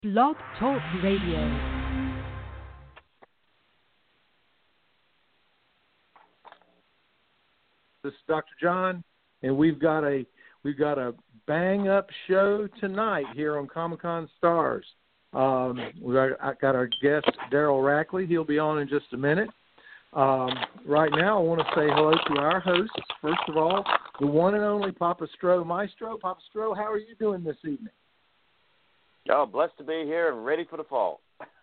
Blog Talk Radio. This is Dr. John, and we've got a bang up show tonight here on Comic-Con Stars. I got our guest Daryl Rackley. He'll be on in just a minute. Right now, I want to say hello to our hosts. First of all, the one and only Papa Stro Maestro. Papa Stro, how are you doing this evening? Oh, blessed to be here and ready for the fall.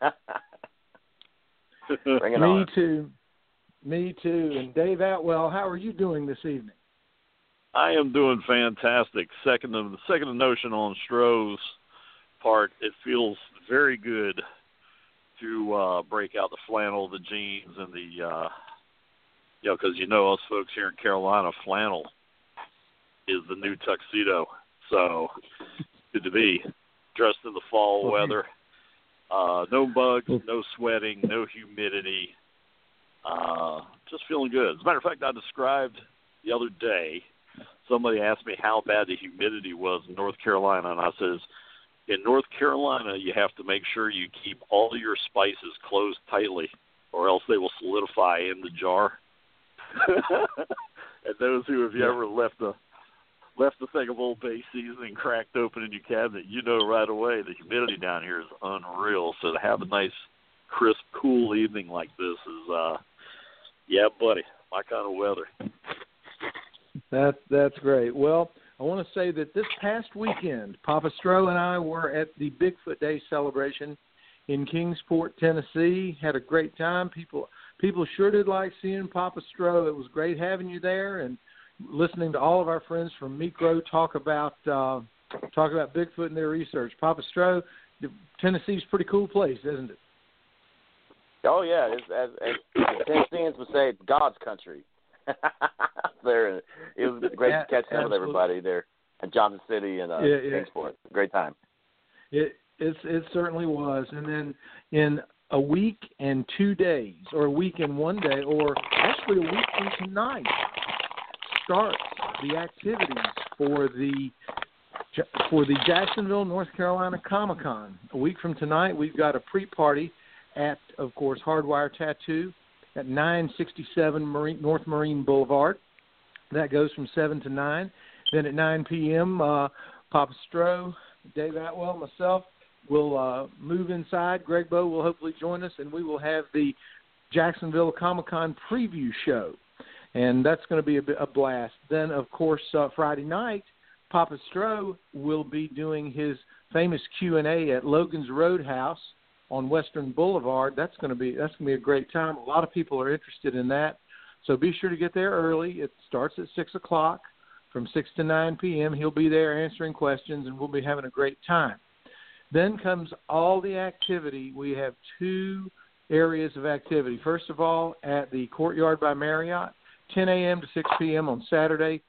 Bring it on. Me too. And Dave Atwell, how are you doing this evening? I am doing fantastic. Second of notion on Stroh's part, it feels very good to break out the flannel, the jeans, and the because us folks here in Carolina, flannel is the new tuxedo. So good to be dressed in the fall weather. No bugs, no sweating, no humidity. Just feeling good. As a matter of fact, I described the other day, somebody asked me how bad the humidity was in North Carolina, and I says, in North Carolina, you have to make sure you keep all your spices closed tightly, or else they will solidify in the jar. And those who have ever left a thing of Old Bay seasoning cracked open in your cabinet, you know right away the humidity down here is unreal. So to have a nice, crisp, cool evening like this is, yeah, buddy, my kind of weather. That's great. Well, I want to say that this past weekend, Papa Stro and I were at the Bigfoot Day celebration in Kingsport, Tennessee. Had a great time. People sure did like seeing Papa Stro. It was great having you there and listening to all of our friends from Micro talk about Bigfoot and their research. Papa Stro, Tennessee's a pretty cool place, isn't it? Oh yeah, as Tennesseans would say, it's God's country. There, it was great catching up with everybody there in Johnson City and Kingsport. Great time. It certainly was. And then in a week and 2 days, or a week and 1 day, or actually a week from tonight, starts the activities for the Jacksonville, North Carolina Comic-Con. A week from tonight, we've got a pre-party at, of course, Hardwire Tattoo at 967 North Marine Boulevard. That goes from 7 to 9. Then at 9 p.m., Papa Stro, Dave Atwell, myself will move inside. Greg Bowe will hopefully join us, and we will have the Jacksonville Comic-Con preview show. And that's going to be a blast. Then, of course, Friday night, Papa Stro will be doing his famous Q&A at Logan's Roadhouse on Western Boulevard. That's going to be a great time. A lot of people are interested in that. So be sure to get there early. It starts at 6 o'clock. From 6 to 9 p.m., he'll be there answering questions, and we'll be having a great time. Then comes all the activity. We have 2 areas of activity. First of all, at the Courtyard by Marriott, 10 a.m. to 6 p.m. on Saturday,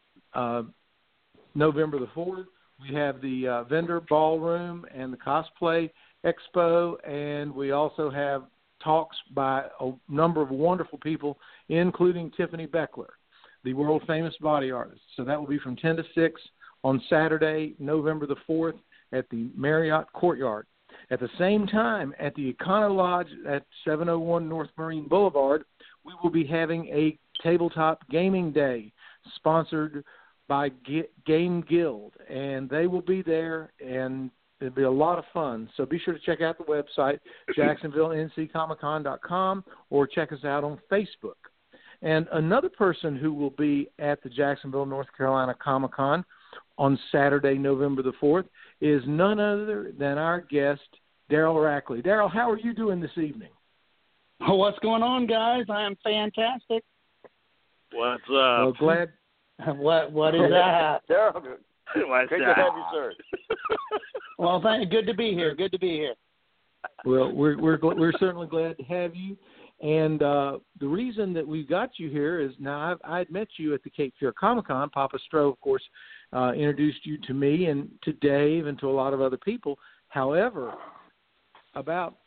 November the 4th. We have the vendor ballroom and the cosplay expo, and we also have talks by a number of wonderful people, including Tiffany Beckler, the world-famous body artist. So that will be from 10 to 6 on Saturday, November the 4th, at the Marriott Courtyard. At the same time, at the Econo Lodge at 701 North Marine Boulevard, we will be having a tabletop gaming day sponsored by Game Guild, and they will be there, and it'll be a lot of fun. So be sure to check out the website, jacksonvillenccomiccon.com, or check us out on Facebook. And another person who will be at the Jacksonville, North Carolina Comic-Con on Saturday, November the 4th, is none other than our guest, Daryl Rackley. Daryl, how are you doing this evening? Oh, what's going on, guys? I am fantastic. What's up? Well, glad. What is that? Daryl, great to have you, sir. Well, good to be here. Good to be here. Well, we're certainly glad to have you. And the reason that we've got you here is now I had met you at the Cape Fear Comic-Con. Papa Stro, of course, introduced you to me and to Dave and to a lot of other people. However, about,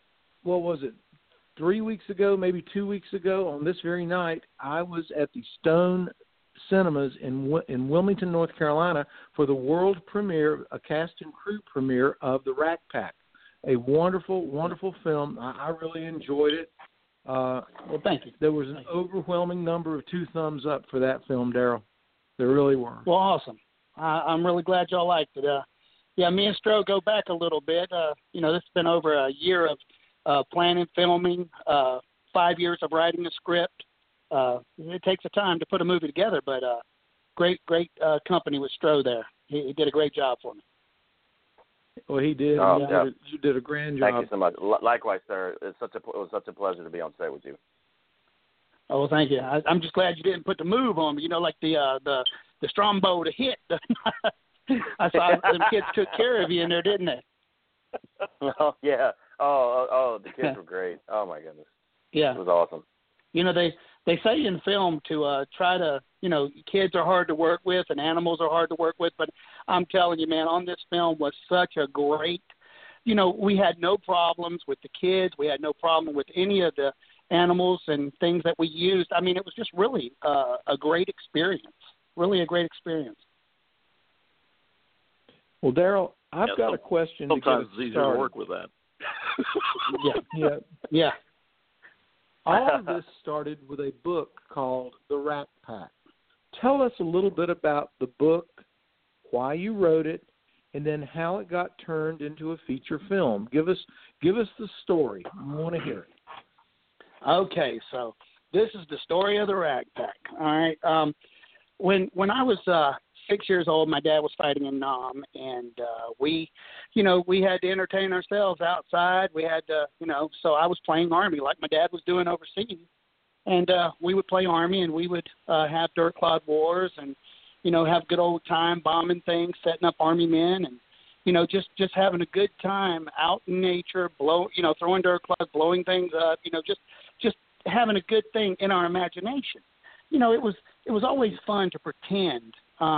3 weeks ago, maybe 2 weeks ago, on this very night, I was at the Stone Cinemas in Wilmington, North Carolina, for the world premiere, a cast and crew premiere of the Rack Pack, a wonderful, wonderful film. I really enjoyed it. Well, thank you. There was an overwhelming number of 2 thumbs up for that film, Daryl. There really were. Well, awesome. I'm really glad y'all liked it. Yeah, me and Stro go back a little bit. This has been over a year of planning, filming, 5 years of writing a script. It takes a time to put a movie together, but great company with Stro there. He did a great job for me. Well, he did. You did a grand job. Thank you so much. Likewise, sir. It was such a pleasure to be on set with you. Oh, well, thank you. I'm just glad you didn't put the move on me. Like the Strombo to hit. I saw them kids took care of you in there, didn't they? Oh yeah. Oh, the kids were great. Oh my goodness. Yeah. It was awesome. They say in film to try to, kids are hard to work with and animals are hard to work with, but I'm telling you, man, on this film was such a great, we had no problems with the kids. We had no problem with any of the animals and things that we used. I mean, it was just really a great experience, really a great experience. Well, Daryl, I've got a question. Sometimes it's easier to work with that. Yeah. All of this started with a book called The Rack Pack. Tell us a little bit about the book, why you wrote it, and then how it got turned into a feature film. Give us the story. I want to hear it. Okay, so this is the story of the Rack Pack. All right. When I was 6 years old, my dad was fighting in Nam, and we had to entertain ourselves outside. We had to, so I was playing Army like my dad was doing overseas. And we would play Army, and we would have dirt clod wars and, have good old time bombing things, setting up Army men and, just having a good time out in nature, throwing dirt clods, blowing things up, just having a good thing in our imagination. It was always fun to pretend.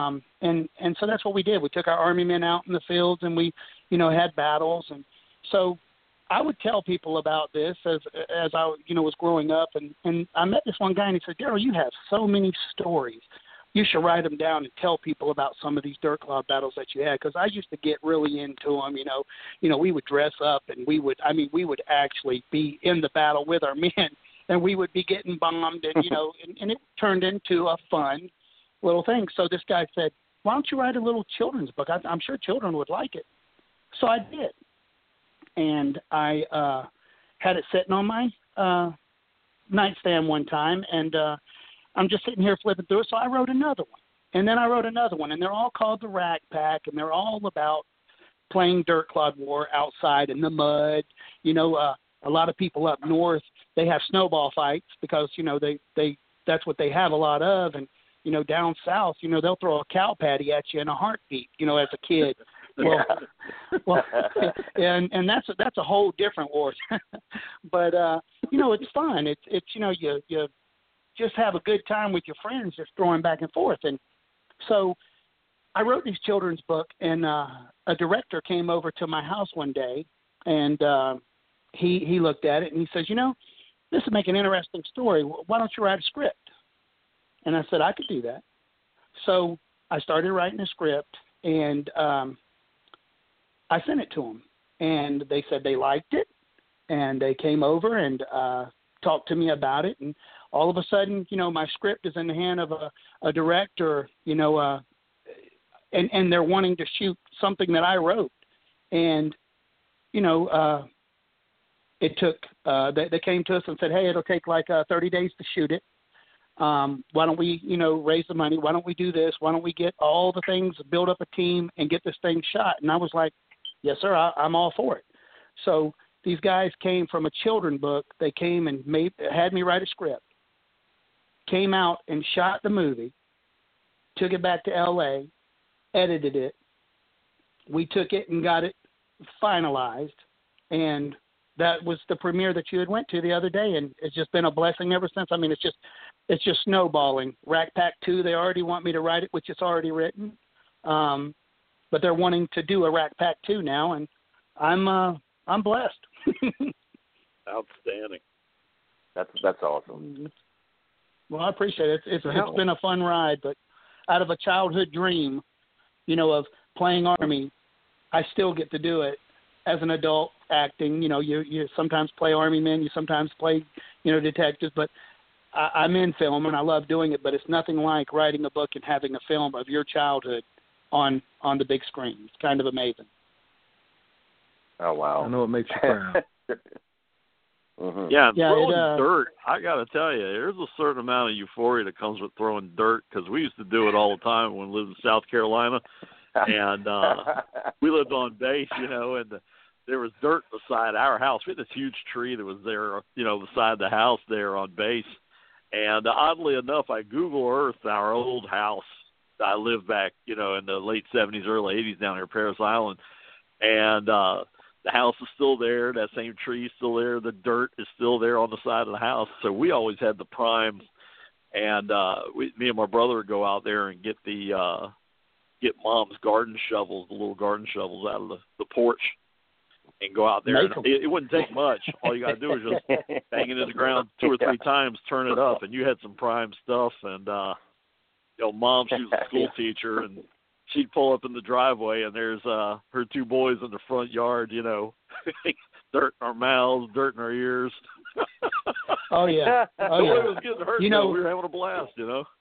And so that's what we did. We took our Army men out in the fields and we, had battles. And so I would tell people about this as I, was growing up. And I met this one guy and he said, Daryl, you have so many stories. You should write them down and tell people about some of these dirt clod battles that you had. Because I used to get really into them, we would dress up and we would actually be in the battle with our men and we would be getting bombed and, and it turned into a fun little thing. So this guy said, why don't you write a little children's book? I'm sure children would like it. So I did. And I had it sitting on my nightstand one time, and I'm just sitting here flipping through it. So I wrote another one. And then I wrote another one, and they're all called The Rack Pack, and they're all about playing dirt clod war outside in the mud. A lot of people up north, they have snowball fights because, they that's what they have a lot of. And down south, they'll throw a cow patty at you in a heartbeat, as a kid. Well, and that's a whole different war. But it's fun. It's you just have a good time with your friends, just throwing back and forth. And so I wrote this children's book, and a director came over to my house one day, and he looked at it and he says, this would make an interesting story. Why don't you write a script? And I said, I could do that. So I started writing a script, and I sent it to them. And they said they liked it, and they came over and talked to me about it. And all of a sudden, my script is in the hand of a director, and they're wanting to shoot something that I wrote. And, it took they came to us and said, hey, it'll take like 30 days to shoot it. Why don't we, raise the money? Why don't we do this? Why don't we get all the things, build up a team, and get this thing shot? And I was like, yes, sir, I'm all for it. So these guys came from a children's book. They came and had me write a script, came out and shot the movie, took it back to L.A., edited it. We took it and got it finalized, and that was the premiere that you had went to the other day, and it's just been a blessing ever since. I mean, it's just snowballing. Rack Pack 2, they already want me to write it, which it's already written, but they're wanting to do a Rack Pack 2 now, and I'm blessed. Outstanding. That's awesome. Well, I appreciate it. It's been a fun ride, but out of a childhood dream, of playing Army, I still get to do it, as an adult acting. You sometimes play Army men, you sometimes play, detectives, but I'm in film and I love doing it, but it's nothing like writing a book and having a film of your childhood on the big screen. It's kind of amazing. Oh, wow. I know it makes you proud. Mm-hmm. Yeah, throwing dirt, I got to tell you, there's a certain amount of euphoria that comes with throwing dirt, because we used to do it all the time when we lived in South Carolina, and we lived on base, and there was dirt beside our house. We had this huge tree that was there, beside the house there on base, and oddly enough, I Google Earthed our old house. I lived back, in the late 70s, early 80s down here at Paris Island, and the house is still there. That same tree is still there. The dirt is still there on the side of the house. So we always had the primes, and me and my brother would go out there and get Mom's garden shovels, the little garden shovels, out of the porch, and go out there. And it wouldn't take much. All you got to do is just bang it in the ground 2 or 3 times, turn it up, and you had some prime stuff. And Mom, she was a school teacher, and she'd pull up in the driveway, and there's her 2 boys in the front yard, dirt in our mouths, dirt in our ears. Oh, yeah. Oh, yeah. Nobody was getting hurt, we were having a blast,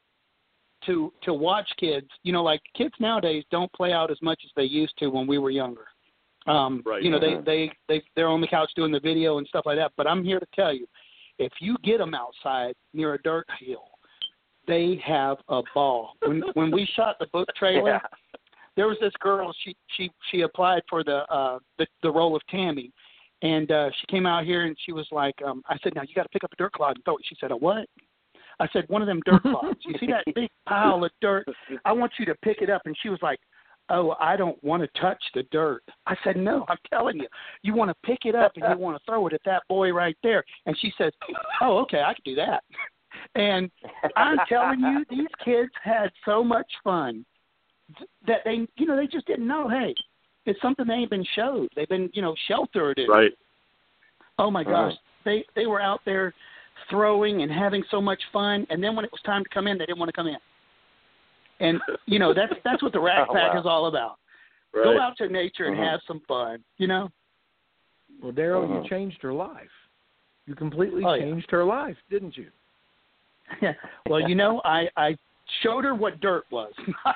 To watch kids, like kids nowadays don't play out as much as they used to when we were younger. Right. They're on the couch doing the video and stuff like that. But I'm here to tell you, if you get them outside near a dirt hill, they have a ball. When we shot the book trailer, there was this girl. She applied for the role of Tammy, and she came out here and she was like, I said, now you got to pick up a dirt clod and throw it. She said, a what? I said, one of them dirt clods. You see that big pile of dirt? I want you to pick it up. And she was like, oh, I don't want to touch the dirt. I said, no, I'm telling you, you want to pick it up and you want to throw it at that boy right there. And she says, oh, okay, I can do that. And I'm telling you, these kids had so much fun that they just didn't know, hey, it's something they ain't been showed. They've been, sheltered. Right. Oh my gosh. They were out there throwing and having so much fun. And then when it was time to come in, they didn't want to come in. And, that's what the Rack Pack is all about. Right. Go out to nature and have some fun, Well, Daryl, you changed her life. You completely changed her life, didn't you? Yeah. Well, I showed her what dirt was.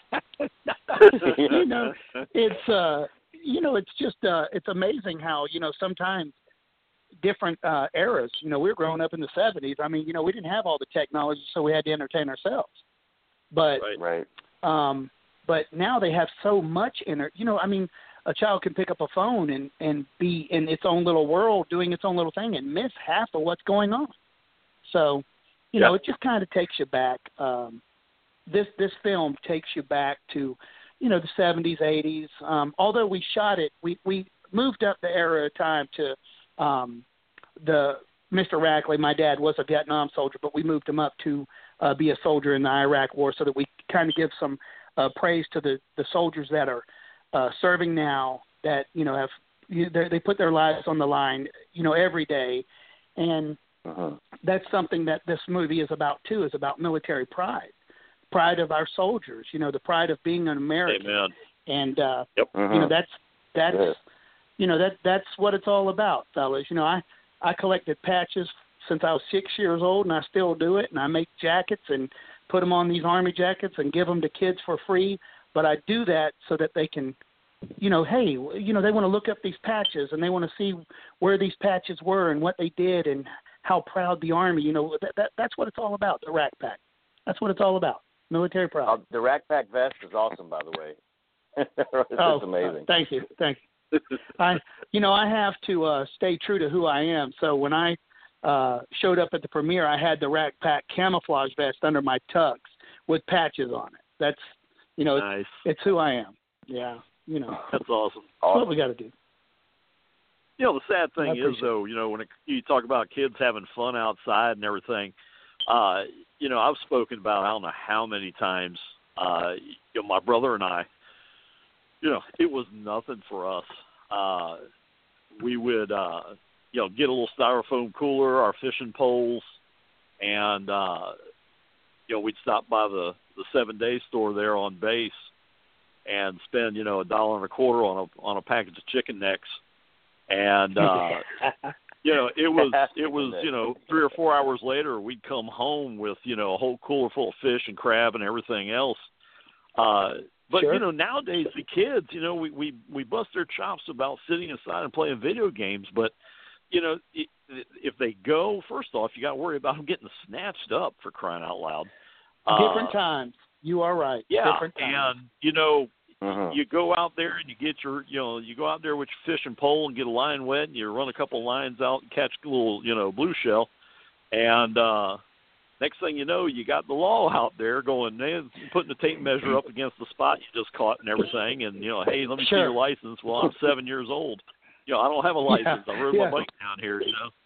It's just it's amazing how sometimes different eras. We were growing up in the 70s. I mean, we didn't have all the technology, so we had to entertain ourselves. But but now they have so much in it. A child can pick up a phone and be in its own little world, doing its own little thing, and miss half of what's going on. So. It just kind of takes you back. This film takes you back to, the 70s, 80s. Although we shot it, we moved up the era of time to the Mr. Rackley. My dad was a Vietnam soldier, but we moved him up to be a soldier in the Iraq War, so that we kind of give some praise to the soldiers that are serving now, that they put their lives on the line, every day, and. That's something that this movie is about too. Is about military pride of our soldiers. The pride of being an American. Amen. And that's what it's all about, fellas. I collected patches since I was 6 years old, and I still do it. And I make jackets and put them on these Army jackets and give them to kids for free. But I do that so that they can. They want to look up these patches and they want to see where these patches were and what they did and how proud the Army, that's what it's all about, the Rack Pack. That's what it's all about, military pride. The Rack Pack vest is awesome, by the way. It's amazing. Thank you. I have to stay true to who I am. So when I showed up at the premiere, I had the Rack Pack camouflage vest under my tux with patches on it. That's, nice. It's who I am. Yeah. That's awesome. That's what we got to do. The sad thing is, though, when you talk about kids having fun outside and everything, I've spoken about, I don't know how many times, my brother and I, it was nothing for us. We would, get a little styrofoam cooler, our fishing poles, and, we'd stop by the 7-Day store there on base and spend, $1.25 on a package of chicken necks. And it was 3 or 4 hours later we'd come home with a whole cooler full of fish and crab and everything else. But sure. Nowadays the kids, we bust their chops about sitting inside and playing video games, but if they go, first off, you got to worry about them getting snatched up, for crying out loud. Different times. You are right. Yeah, different times. And you go out there and you get you go out there with your fishing pole and get a line wet, and you run a couple lines out and catch a little, blue shell, and next thing you know, you got the law out there going, man, putting the tape measure up against the spot you just caught and everything, and hey, let me see your license. Well, I'm 7 years old. I don't have a license. I rode my bike down here.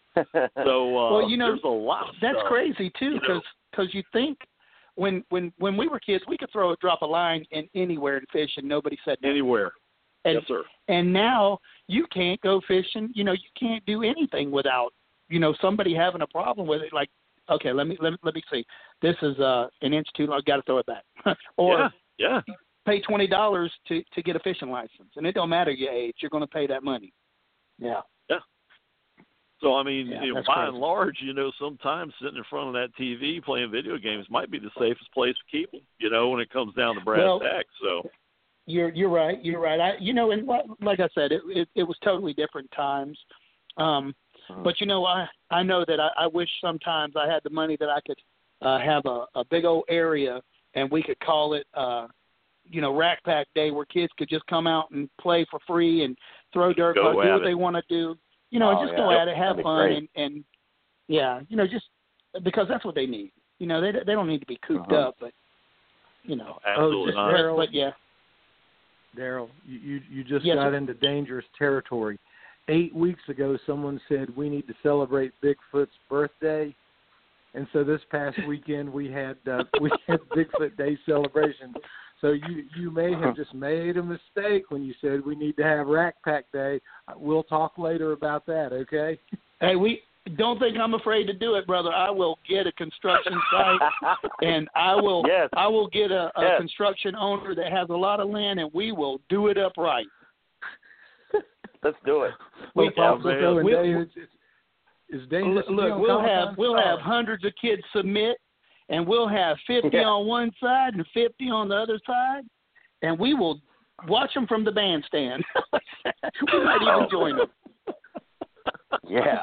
So there's a lot of that's stuff. Crazy too, because you think when we were kids, we could drop a line in anywhere and fish, and nobody said nothing. Anywhere. Yes, sir. And now you can't go fishing. You can't do anything without somebody having a problem with it. Like, okay, let me see. This is an inch too long. Got to throw it back. Or pay $20 to get a fishing license, and it don't matter your age. You're going to pay that money. Yeah. Yeah. So, I mean, by crazy. and large, sometimes sitting in front of that TV playing video games might be the safest place to keep them, when it comes down to brass tacks. So you're right. You're right. And like I said, it was totally different times. But I know that I wish sometimes I had the money that I could have a big old area, and we could call it Rack Pack Day, where kids could just come out and play for free and throw dirt, do what they want to do, and just go at it, have fun, and just because that's what they need. They don't need to be cooped up, but absolutely not. But yeah, Daryl, you just got into dangerous territory. 8 weeks ago, someone said we need to celebrate Bigfoot's birthday, and so this past weekend we had Bigfoot Day celebration. So you may have just made a mistake when you said we need to have Rack Pack Day. We'll talk later about that, okay? Hey, we don't think I'm afraid to do it, brother. I will get a construction site, and I will get a construction owner that has a lot of land, and we will do it up right. Let's do it. It's dangerous. Look, we'll have hundreds of kids submit, and we'll have 50 on one side and 50 on the other side, and we will watch them from the bandstand. We might even join them. Yeah.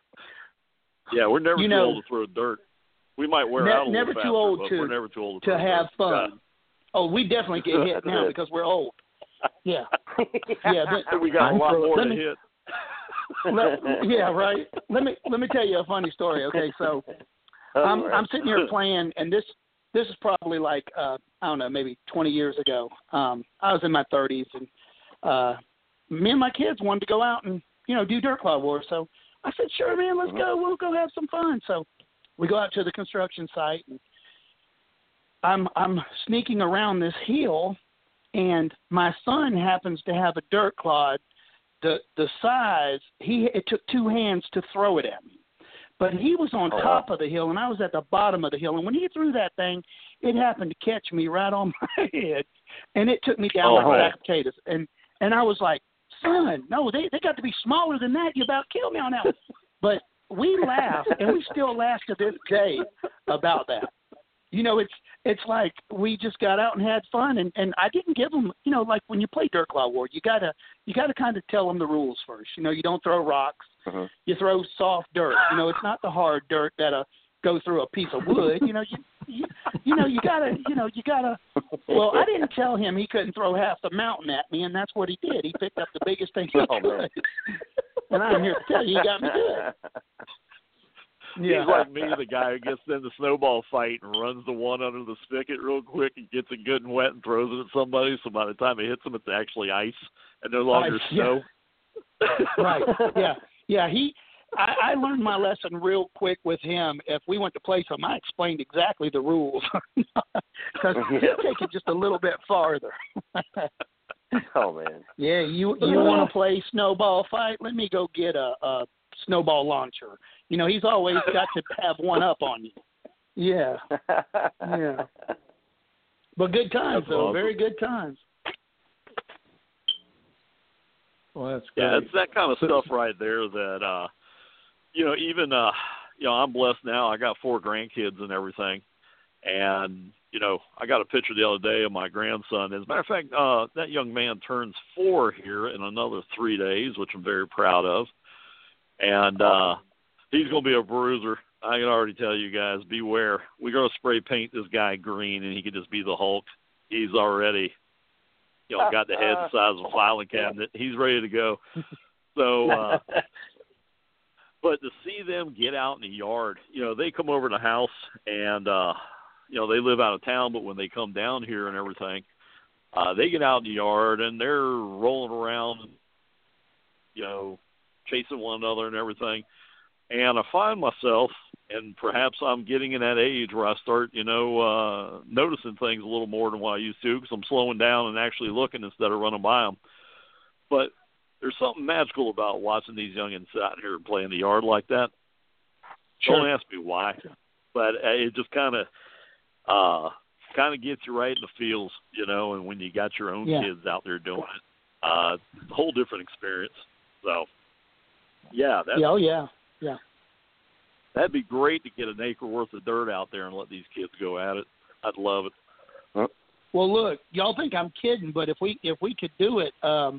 Yeah, we're never too old to throw dirt. We might wear out a little never faster, too old but to we're never too old to have dirt. fun. Oh, we definitely get hit now because we're old. Yeah. We got a lot more to hit. Yeah, right. Let me tell you a funny story. Okay, so I'm sitting here playing, and this is probably like I don't know, maybe 20 years ago. I was in my 30s, and me and my kids wanted to go out and do Dirt Claw Wars. So I said, sure, man, let's go. We'll go have some fun. So we go out to the construction site, and I'm sneaking around this hill, and my son happens to have a dirt clod. The size, it took two hands to throw it at me. But he was on top of the hill, and I was at the bottom of the hill. And when he threw that thing, it happened to catch me right on my head, and it took me down like a sack of potatoes. And I was like, son, no, they got to be smaller than that. You about killed me on that one. But we laugh, and we still laugh to this day about that. It's like we just got out and had fun, and I didn't give them, like when you play Dirt Claw War, you gotta kind of tell them the rules first. You don't throw rocks, you throw soft dirt. It's not the hard dirt that'll go through a piece of wood. You gotta. Well, I didn't tell him he couldn't throw half the mountain at me, and that's what he did. He picked up the biggest thing he could, and I'm here to tell you, he got me good. Yeah. He's like me, the guy who gets in the snowball fight and runs the one under the spigot real quick and gets it good and wet and throws it at somebody. So by the time it hits them, it's actually ice and no longer snow. Right. Yeah. Yeah. I learned my lesson real quick with him. If we went to play some, I explained exactly the rules because he'd take it just a little bit farther. Oh man. Yeah. You want to play snowball fight? Let me go get a snowball launcher. He's always got to have one up on you. Yeah. Yeah. But good times, though. Awesome. Very good times. Well, that's great. Yeah, it's that kind of stuff right there that, even, I'm blessed now. I got 4 grandkids and everything. And, I got a picture the other day of my grandson. As a matter of fact, that young man turns 4 here in another 3 days, which I'm very proud of. And he's going to be a bruiser. I can already tell you guys, beware. We're going to spray paint this guy green, and he could just be the Hulk. He's already, got the head the size of a filing cabinet. He's ready to go. So, but to see them get out in the yard, they come over to the house, and, they live out of town, but when they come down here and everything, they get out in the yard, and they're rolling around, chasing one another and everything. And I find myself, and perhaps I'm getting in that age where I start, noticing things a little more than what I used to, because I'm slowing down and actually looking instead of running by them. But there's something magical about watching these youngins out here and play in the yard like that. Sure. Don't ask me why, but it just kind of gets you right in the feels, and when you got your own kids out there doing it, it's a whole different experience. So, yeah. Yeah. That'd be great to get an acre worth of dirt out there and let these kids go at it. I'd love it. Well, look, y'all think I'm kidding, but if we could do it, up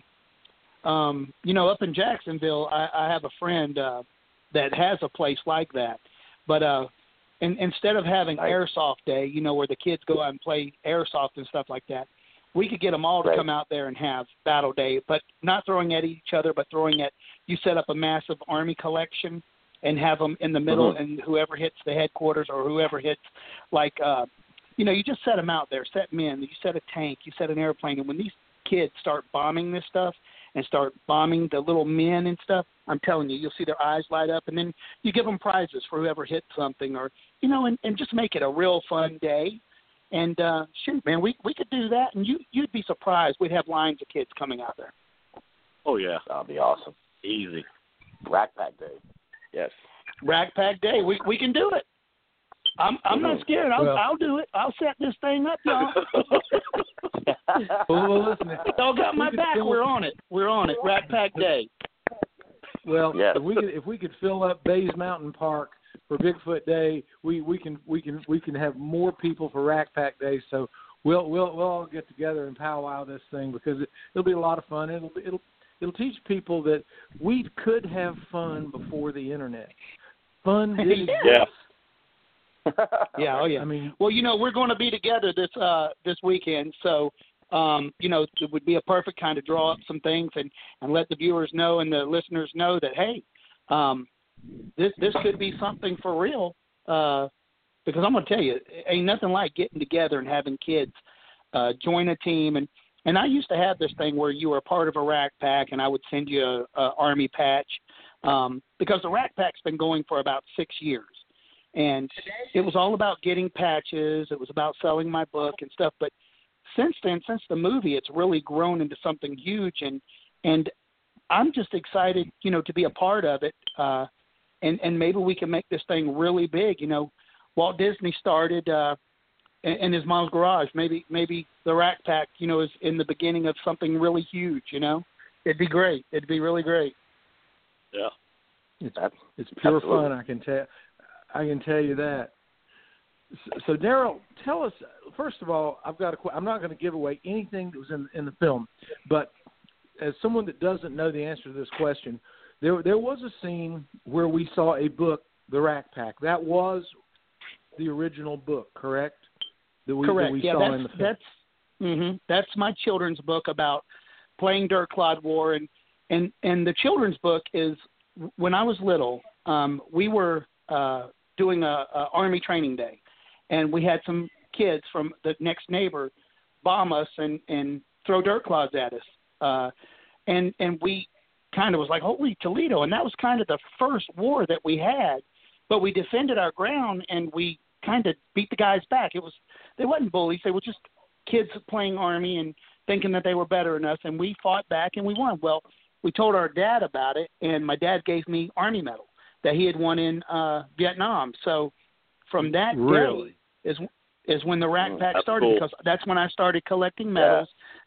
in Jacksonville, I have a friend that has a place like that. But instead of having airsoft day, where the kids go out and play airsoft and stuff like that, we could get them all to come out there and have battle day, but not throwing at each other, but throwing at, you set up a massive Army collection and have them in the middle, and whoever hits the headquarters or whoever hits, you just set them out there, set them in, you set a tank, you set an airplane, and when these kids start bombing this stuff and start bombing the little men and stuff, I'm telling you, you'll see their eyes light up, and then you give them prizes for whoever hits something, or, and just make it a real fun day. And, shoot, man, we could do that, and you'd be surprised. We'd have lines of kids coming out there. Oh, yeah. That'll be awesome. Easy. Rack Pack Day. Yes. Rack Pack Day. We can do it. I'm not scared. I'll do it. I'll set this thing up, y'all. Well, listen. Y'all got my back. We're on it. Rack Pack Day. Well, if we could fill up Bays Mountain Park for Bigfoot Day, we can have more people for Rack Pack Day. So we'll all get together and powwow this thing, because it'll be a lot of fun. It'll teach people that we could have fun before the internet. Fun did exist. Yeah. Oh yeah. I mean, well, we're going to be together this weekend, so it would be a perfect kind of draw up some things and let the viewers know and the listeners know that, hey, this could be something for real. Because I'm going to tell you, ain't nothing like getting together and having kids join a team. And I used to have this thing where you were a part of a Rack Pack, and I would send you a Army patch, because the Rack Pack's been going for about 6 years. And it was all about getting patches. It was about selling my book and stuff. But since then, since the movie, it's really grown into something huge. And I'm just excited, to be a part of it. And maybe we can make this thing really big. Walt Disney started in his mom's garage. Maybe the Rack Pack, is in the beginning of something really huge. It'd be great. It'd be really great. Yeah, it's pure absolutely fun. I can tell you that. So Daryl, tell us, first of all, I'm not going to give away anything that was in the film, but as someone that doesn't know the answer to this question, there was a scene where we saw a book, The Rack Pack. That was the original book, correct? Correct. Saw in the film. That's my children's book about playing Dirt Clod War, and the children's book is, when I was little, we were doing a Army training day, and we had some kids from the next neighbor bomb us and throw dirt clods at us, and we kind of was like, holy Toledo, and that was kind of the first war that we had, but we defended our ground and we kind of beat the guys back. They wasn't bullies, they were just kids playing Army and thinking that they were better than us, and we fought back and we won. Well, we told our dad about it, and my dad gave me Army medal that he had won in Vietnam. So from that day is when the Rack Pack started, because that's when I started collecting medals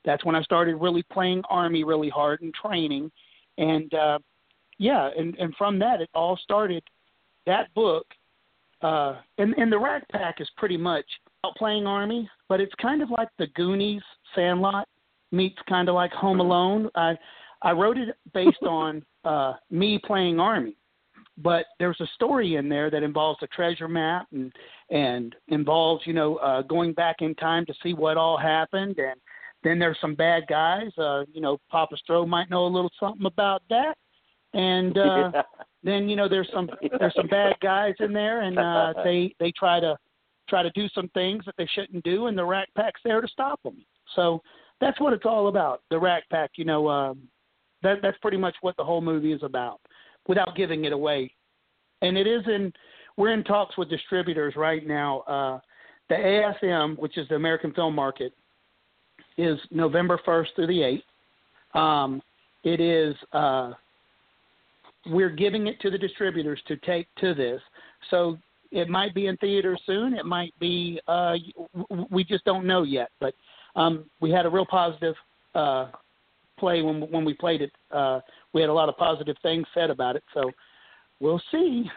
that's when I started really playing Army really hard and training. And, and from that, it all started. That book, and the Rack Pack is pretty much about playing Army, but it's kind of like the Goonies, Sandlot, meets kind of like Home Alone. I wrote it based on me playing Army, but there's a story in there that involves a treasure map and involves, going back in time to see what all happened. And then there's some bad guys. Papa Stroh might know a little something about that. And then there's some bad guys in there, and they try to do some things that they shouldn't do, and the Rack Pack's there to stop them. So that's what it's all about. The Rack Pack, that's pretty much what the whole movie is about, without giving it away. And we're in talks with distributors right now. The ASM, which is the American Film Market, is November 1st through the 8th. It is. We're giving it to the distributors to take to this. So it might be in theaters soon. It might be, we just don't know yet. But we had a real positive play when we played it. We had a lot of positive things said about it. So we'll see.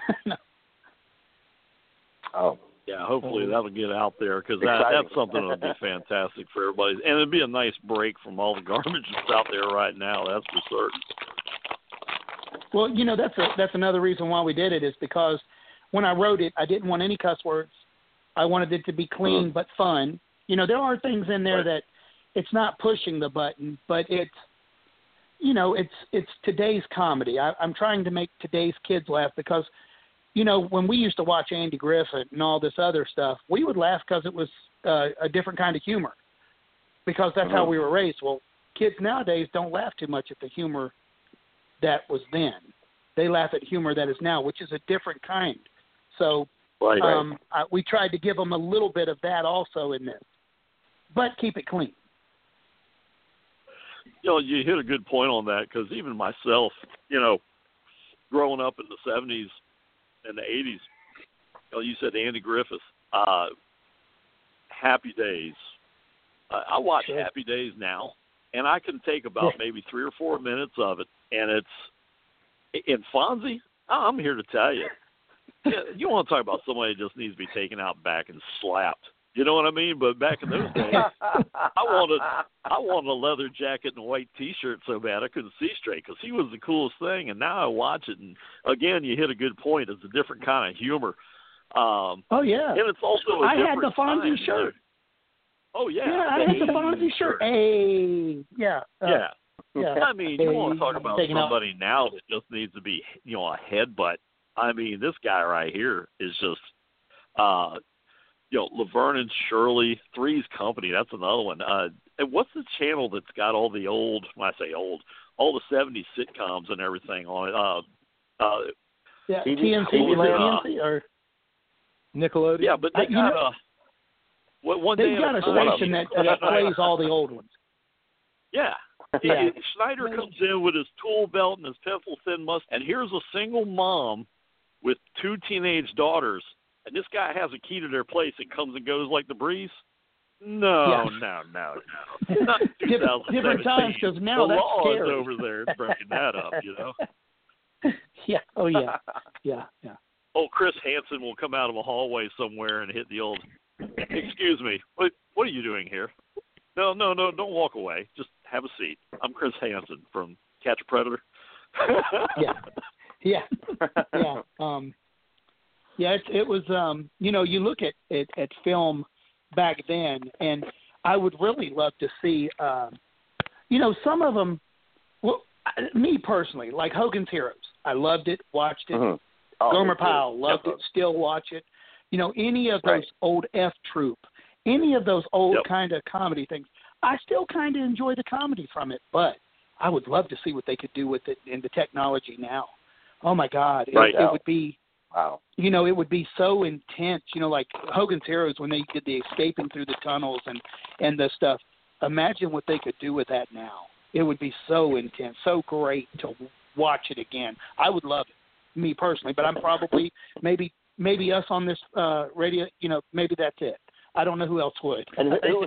Oh. Yeah, hopefully that'll get out there, because that's something that would be fantastic for everybody. And it'd be a nice break from all the garbage that's out there right now, that's for certain. Well, that's another reason why we did it, is because when I wrote it, I didn't want any cuss words. I wanted it to be clean but fun. There are things in there that it's not pushing the button, but it's today's comedy. I'm trying to make today's kids laugh, because, when we used to watch Andy Griffith and all this other stuff, we would laugh because it was a different kind of humor, because that's how we were raised. Well, kids nowadays don't laugh too much at the humor that was then. They laugh at humor that is now, which is a different kind. So we tried to give them a little bit of that also in this, but keep it clean. You hit a good point on that, because even myself, growing up in the 70s and the 80s, you said Andy Griffith, Happy Days. I watch Happy Days now, and I can take about maybe 3 or 4 minutes of it, and it's in Fonzie. I'm here to tell you, you want to talk about somebody that just needs to be taken out back and slapped. You know what I mean? But back in those days, I wanted a leather jacket and a white T-shirt so bad I couldn't see straight, because he was the coolest thing. And now I watch it, and again, you hit a good point. It's a different kind of humor. Oh yeah, and it's also I had the Fonzie shirt. Oh yeah, I had the Fonzie shirt. Hey, yeah. I mean, you want to talk about somebody now that just needs to be, a headbutt. I mean, this guy right here is just, Laverne and Shirley, Three's Company. That's another one. And what's the channel that's got all the old? When I say old, all the '70s sitcoms and everything on it. TNT or Nickelodeon. Yeah, but they got one day they've got a station that plays all the old ones. Yeah. Yeah. Schneider comes in with his tool belt and his pencil-thin mustache, and here's a single mom with 2 teenage daughters, and this guy has a key to their place and comes and goes like the breeze. No. Not different times, because now the that's law scary. is over there breaking that up, Yeah. Oh yeah. Yeah. Oh, Chris Hansen will come out of a hallway somewhere and hit the old. Excuse me. What are you doing here? No. Don't walk away. Just have a seat. I'm Chris Hansen from Catch a Predator. Yeah. It was. You look at film back then, and I would really love to see. Some of them. Well, me personally, like Hogan's Heroes, I loved it, watched it. Mm-hmm. Oh, Gomer Pyle, loved it, still watch it. Any of those old F Troop, any of those old kind of comedy things, I still kind of enjoy the comedy from it, but I would love to see what they could do with it in the technology now. Oh my God, it would be, it would be so intense. Like Hogan's Heroes, when they did the escaping through the tunnels and the stuff. Imagine what they could do with that now. It would be so intense, so great to watch it again. I would love it, me personally, but I'm probably maybe us on this radio. Maybe that's it. I don't know who else would. And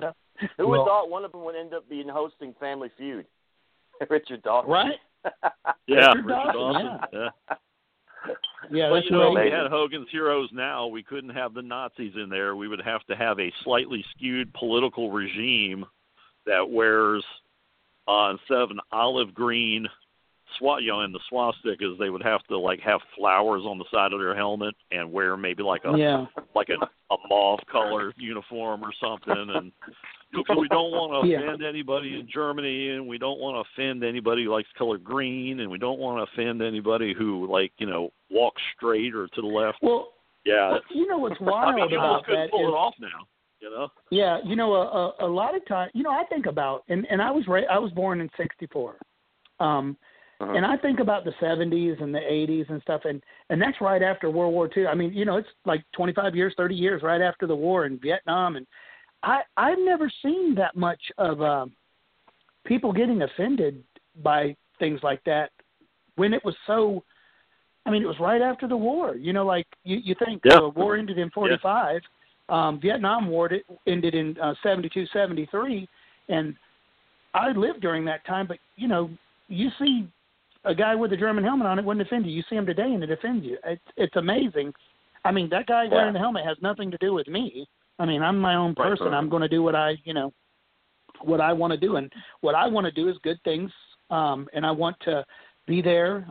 Who would thought one of them would end up being hosting Family Feud? Richard Dawson. Right? Yeah, Richard Dawson. Yeah. Yeah, But, that's you know, amazing. we had Hogan's Heroes now. We couldn't have the Nazis in there. We would have to have a slightly skewed political regime that wears, instead of an olive green, and the swastikas, they would have to, like, have flowers on the side of their helmet and wear maybe like a mauve-colored uniform or something. And because we don't want to offend anybody in Germany, and we don't want to offend anybody who likes color green, and we don't want to offend anybody who, like, you know, walks straight or to the left. Well, yeah. You know what's wild about that pull is, it off now, you know? Yeah, you know, a lot of times, you know, I think about, and I was born in '64. And I think about the 70s and the 80s and stuff, and that's right after World War II. I mean, you know, it's like 25 years, 30 years right after the war in Vietnam, and I've never seen that much of people getting offended by things like that when it was so. I mean, it was right after the war. You know, like you think the war ended in '45, Vietnam War ended in '72, '73, and I lived during that time. But you know, you see a guy with a German helmet on, it wouldn't offend you. You see him today and it offends you. It's amazing. I mean, that guy wearing the helmet has nothing to do with me. I mean, I'm my own person. I'm going to do what I want to do. And what I want to do is good things. And I want to be there.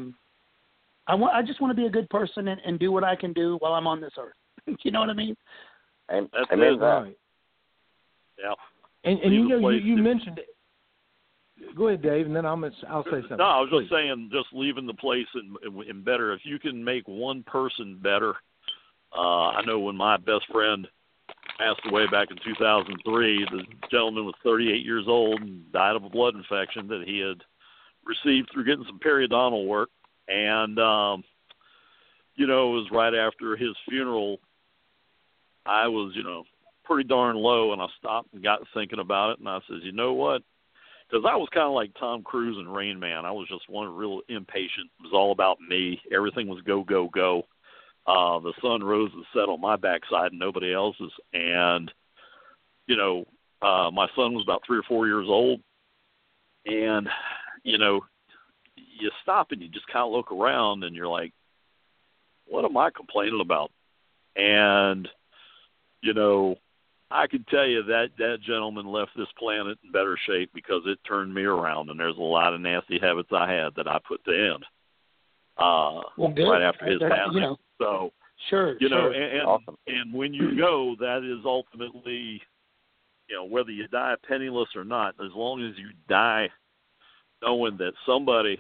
I just want to be a good person and do what I can do while I'm on this earth. You know what I mean? Amen. Right. Yeah. And you know, you mentioned it. Go ahead, Dave, and then I'll say something. No, I was just saying, just leaving the place and better. If you can make one person better, I know when my best friend passed away back in 2003, the gentleman was 38 years old and died of a blood infection that he had received through getting some periodontal work. And, you know, it was right after his funeral. I was, you know, pretty darn low, and I stopped and got thinking about it, and I said, you know what? Because I was kind of like Tom Cruise in Rain Man. I was just one real impatient. It was all about me. Everything was go, go, go. The sun rose and set on my backside and nobody else's. And, you know, my son was about 3 or 4 years old. And, you know, you stop and you just kind of look around and you're like, what am I complaining about? And, you know, I can tell you that gentleman left this planet in better shape because it turned me around, and there's a lot of nasty habits I had that I put to end right after his passing. You know, so, sure, you know, awesome. And when you go, that is ultimately, you know, whether you die penniless or not, as long as you die knowing that somebody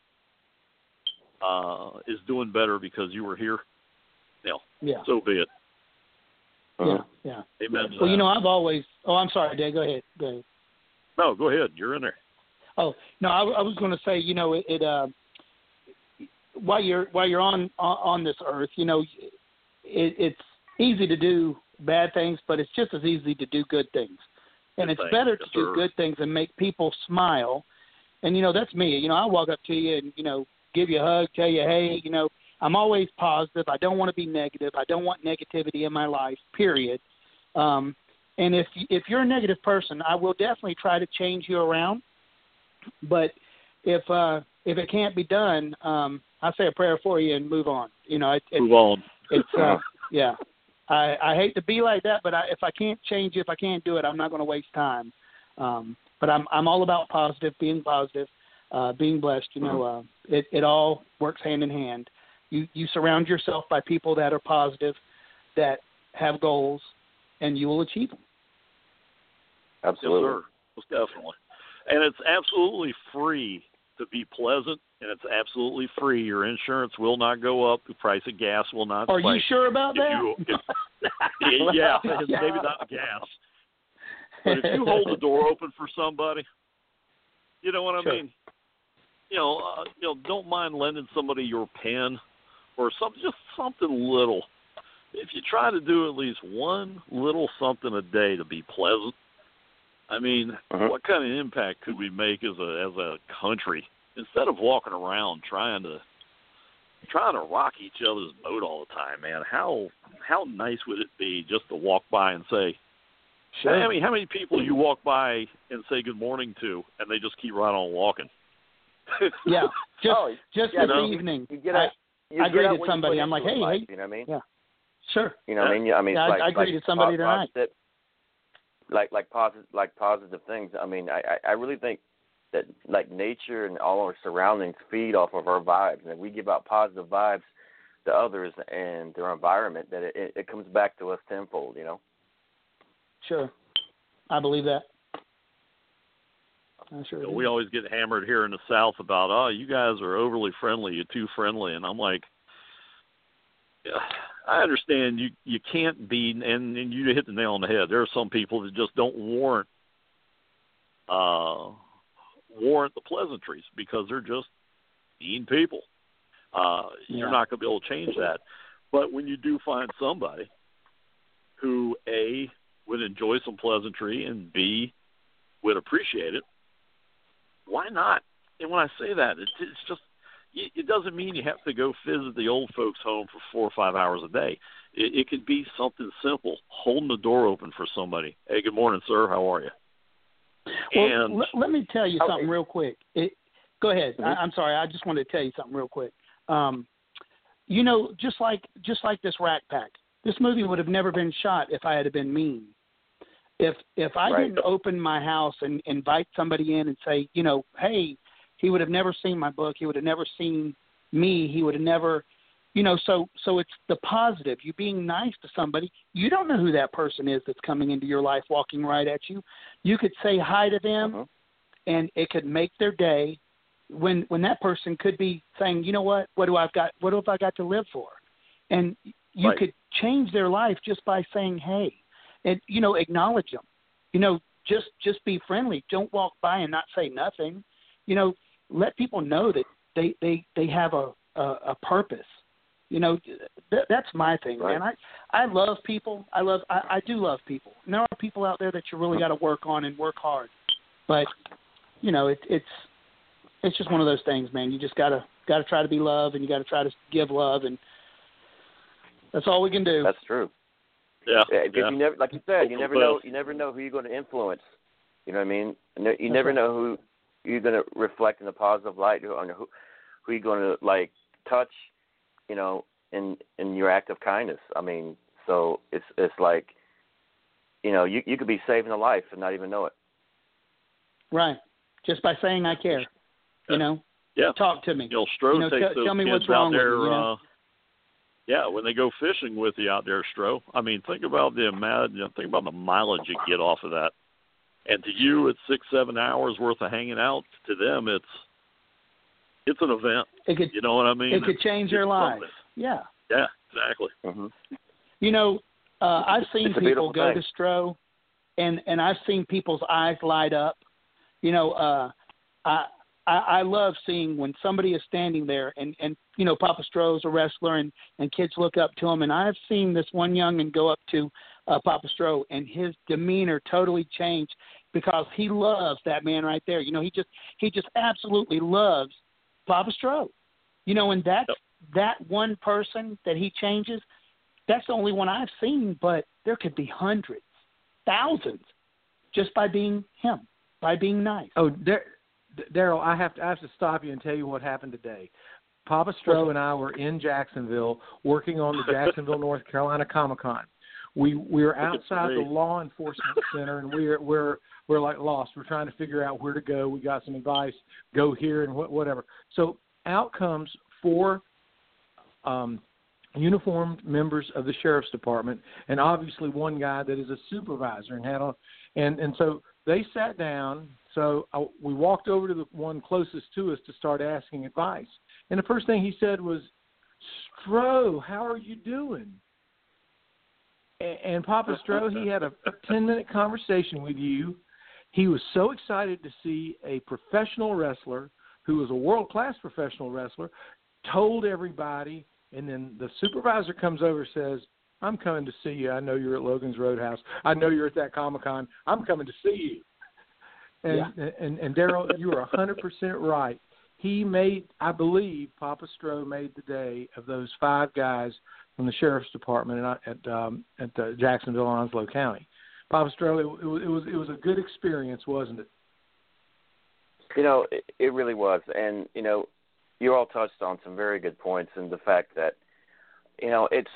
is doing better because you were here, you know, so be it. Yeah. Amen. Well, you know, I've always. Oh, I'm sorry, Dave. Go ahead. No, go ahead. You're in there. Oh no, I was going to say, you know, while you're on this earth, you know, it's easy to do bad things, but it's just as easy to do good things, and it's better to do good things and make people smile. And you know, that's me. You know, I walk up to you and, you know, give you a hug, tell you, hey, you know, I'm always positive. I don't want to be negative. I don't want negativity in my life, period. And if you're a negative person, I will definitely try to change you around. But if it can't be done, I say a prayer for you and move on. You know, move on. It's yeah. I hate to be like that, but if I can't change you, if I can't do it, I'm not going to waste time. But I'm all about being positive, being blessed. You know, it all works hand in hand. You surround yourself by people that are positive, that have goals, and you will achieve them. Absolutely. Yes, sir. Most definitely. And it's absolutely free to be pleasant, and it's absolutely free. Your insurance will not go up. The price of gas will not spike. Are you sure about that? Yeah, maybe not gas. But if you hold the door open for somebody, you know what I mean? You know, don't mind lending somebody your pen or just something little. If you try to do at least one little something a day to be pleasant, I mean, what kind of impact could we make as a country instead of walking around trying to rock each other's boat all the time, man? How nice would it be just to walk by and say, Sure. I mean, how many people you walk by and say good morning to, and they just keep right on walking? Yeah, just this evening. I greeted somebody. I'm like, hey, you know what I mean? Yeah, sure. You know what I mean? I mean, yeah, like, I greeted somebody tonight. Like positive things. I mean, I really think that like nature and all our surroundings feed off of our vibes, and if we give out positive vibes to others and their environment, that it comes back to us tenfold. You know. Sure, I believe that. We always get hammered here in the South about, oh, you guys are overly friendly, you're too friendly, and I'm like, yeah, I understand you can't be, and you hit the nail on the head. There are some people that just don't warrant the pleasantries because they're just mean people. You're not going to be able to change that. But when you do find somebody who, A, would enjoy some pleasantry and B, would appreciate it, why not? And when I say that, it's just, it doesn't mean you have to go visit the old folks' home for 4 or 5 hours a day. It could be something simple, holding the door open for somebody. Hey, good morning, sir. How are you? Well, let me tell you something real quick. Go ahead. Mm-hmm. I'm sorry. I just wanted to tell you something real quick. You know, just like this Rack Pack, this movie would have never been shot if I had been mean. If I didn't open my house and invite somebody in and say, you know, hey, he would have never seen my book. He would have never seen me. He would have never, you know, so it's the positive. You being nice to somebody. You don't know who that person is that's coming into your life, walking right at you. You could say hi to them, and it could make their day when that person could be saying, you know what have I got to live for? And you could change their life just by saying, hey. And, you know, acknowledge them. You know, just be friendly. Don't walk by and not say nothing. You know, let people know that they have a purpose. You know, that's my thing, man. I love people. I do love people. And there are people out there that you really got to work on and work hard. But, you know, it's just one of those things, man. You just gotta try to be love, and you got to try to give love, and that's all we can do. That's true. Yeah. Because you never, like you said, you never know who you're going to influence. You know what I mean? You never know who you're going to reflect in a positive light, or who you're going to like touch. You know, in your act of kindness. I mean, so it's like, you know, you could be saving a life and not even know it. Right. Just by saying I care. You know. Yeah. Talk to me. You know, Stroh takes those tell me kids what's wrong out there. With you, you know? Yeah, when they go fishing with you out there, Stroh. I mean, think about the mileage you get off of that. And to you, it's 6-7 hours worth of hanging out. To them, it's an event. You know what I mean? It could change their lives. Yeah. Yeah, exactly. Mm-hmm. You know, I've seen people go to Stroh, and I've seen people's eyes light up. You know, I love seeing when somebody is standing there and you know, Papa Stroh's a wrestler and kids look up to him. And I've seen this one youngin go up to Papa Stroh, and his demeanor totally changed because he loves that man right there. You know, he just absolutely loves Papa Stroh. You know, and that one person that he changes, that's the only one I've seen, but there could be hundreds, thousands, just by being him, by being nice. Oh, Daryl, I have to stop you and tell you what happened today. Papa Stroh and I were in Jacksonville working on the Jacksonville, North Carolina Comic-Con. We were outside the law enforcement center, and we're like lost. We're trying to figure out where to go. We got some advice, go here and whatever. So out comes 4 uniformed members of the sheriff's department, and obviously one guy that is a supervisor and had on, and so they sat down. So we walked over to the one closest to us to start asking advice. And the first thing he said was, Stroh, how are you doing? And Papa Stroh, he had a 10-minute conversation with you. He was so excited to see a professional wrestler who was a world-class professional wrestler, told everybody, and then the supervisor comes over and says, I'm coming to see you. I know you're at Logan's Roadhouse. I know you're at that Comic-Con. I'm coming to see you. And Daryl, you are 100% right. He I believe Papa Stroh made the day of those 5 guys from the sheriff's department at Jacksonville, Onslow County, Papa Stro, it was a good experience, wasn't it? It really was. And, you all touched on some very good points, and the fact that, it's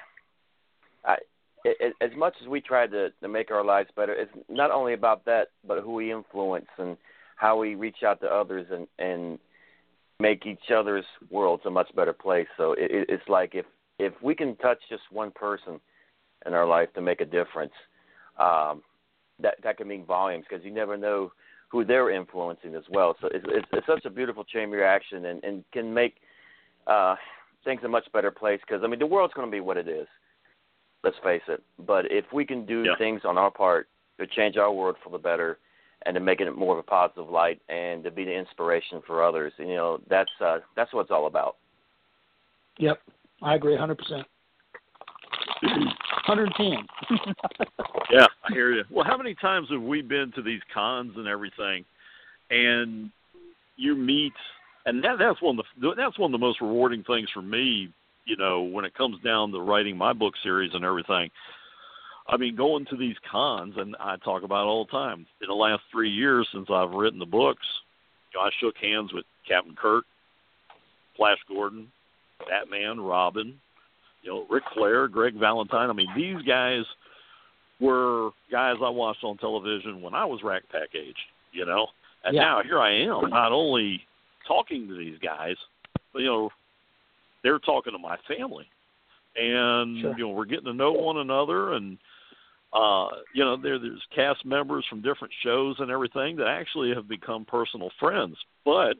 as much as we try to make our lives better, it's not only about that, but who we influence and how we reach out to others and make each other's worlds a much better place. So it's like if we can touch just one person in our life to make a difference, that can mean volumes, because you never know who they're influencing as well. So it's such a beautiful chain reaction and can make things a much better place, because, the world's going to be what it is. Let's face it. But if we can do things on our part to change our world for the better and to make it more of a positive light and to be the inspiration for others, that's what it's all about. Yep, I agree 100%. 110. Yeah, I hear you. Well, how many times have we been to these cons and everything, and you meet, and that's one of the most rewarding things for me, when it comes down to writing my book series and everything. Going to these cons, and I talk about it all the time. In the last 3 years since I've written the books, I shook hands with Captain Kirk, Flash Gordon, Batman, Robin, Ric Flair, Greg Valentine. These guys were guys I watched on television when I was Rack Pack age, And now here I am, not only talking to these guys, but, they're talking to my family. And, we're getting to know one another. And, there's cast members from different shows and everything that actually have become personal friends. But,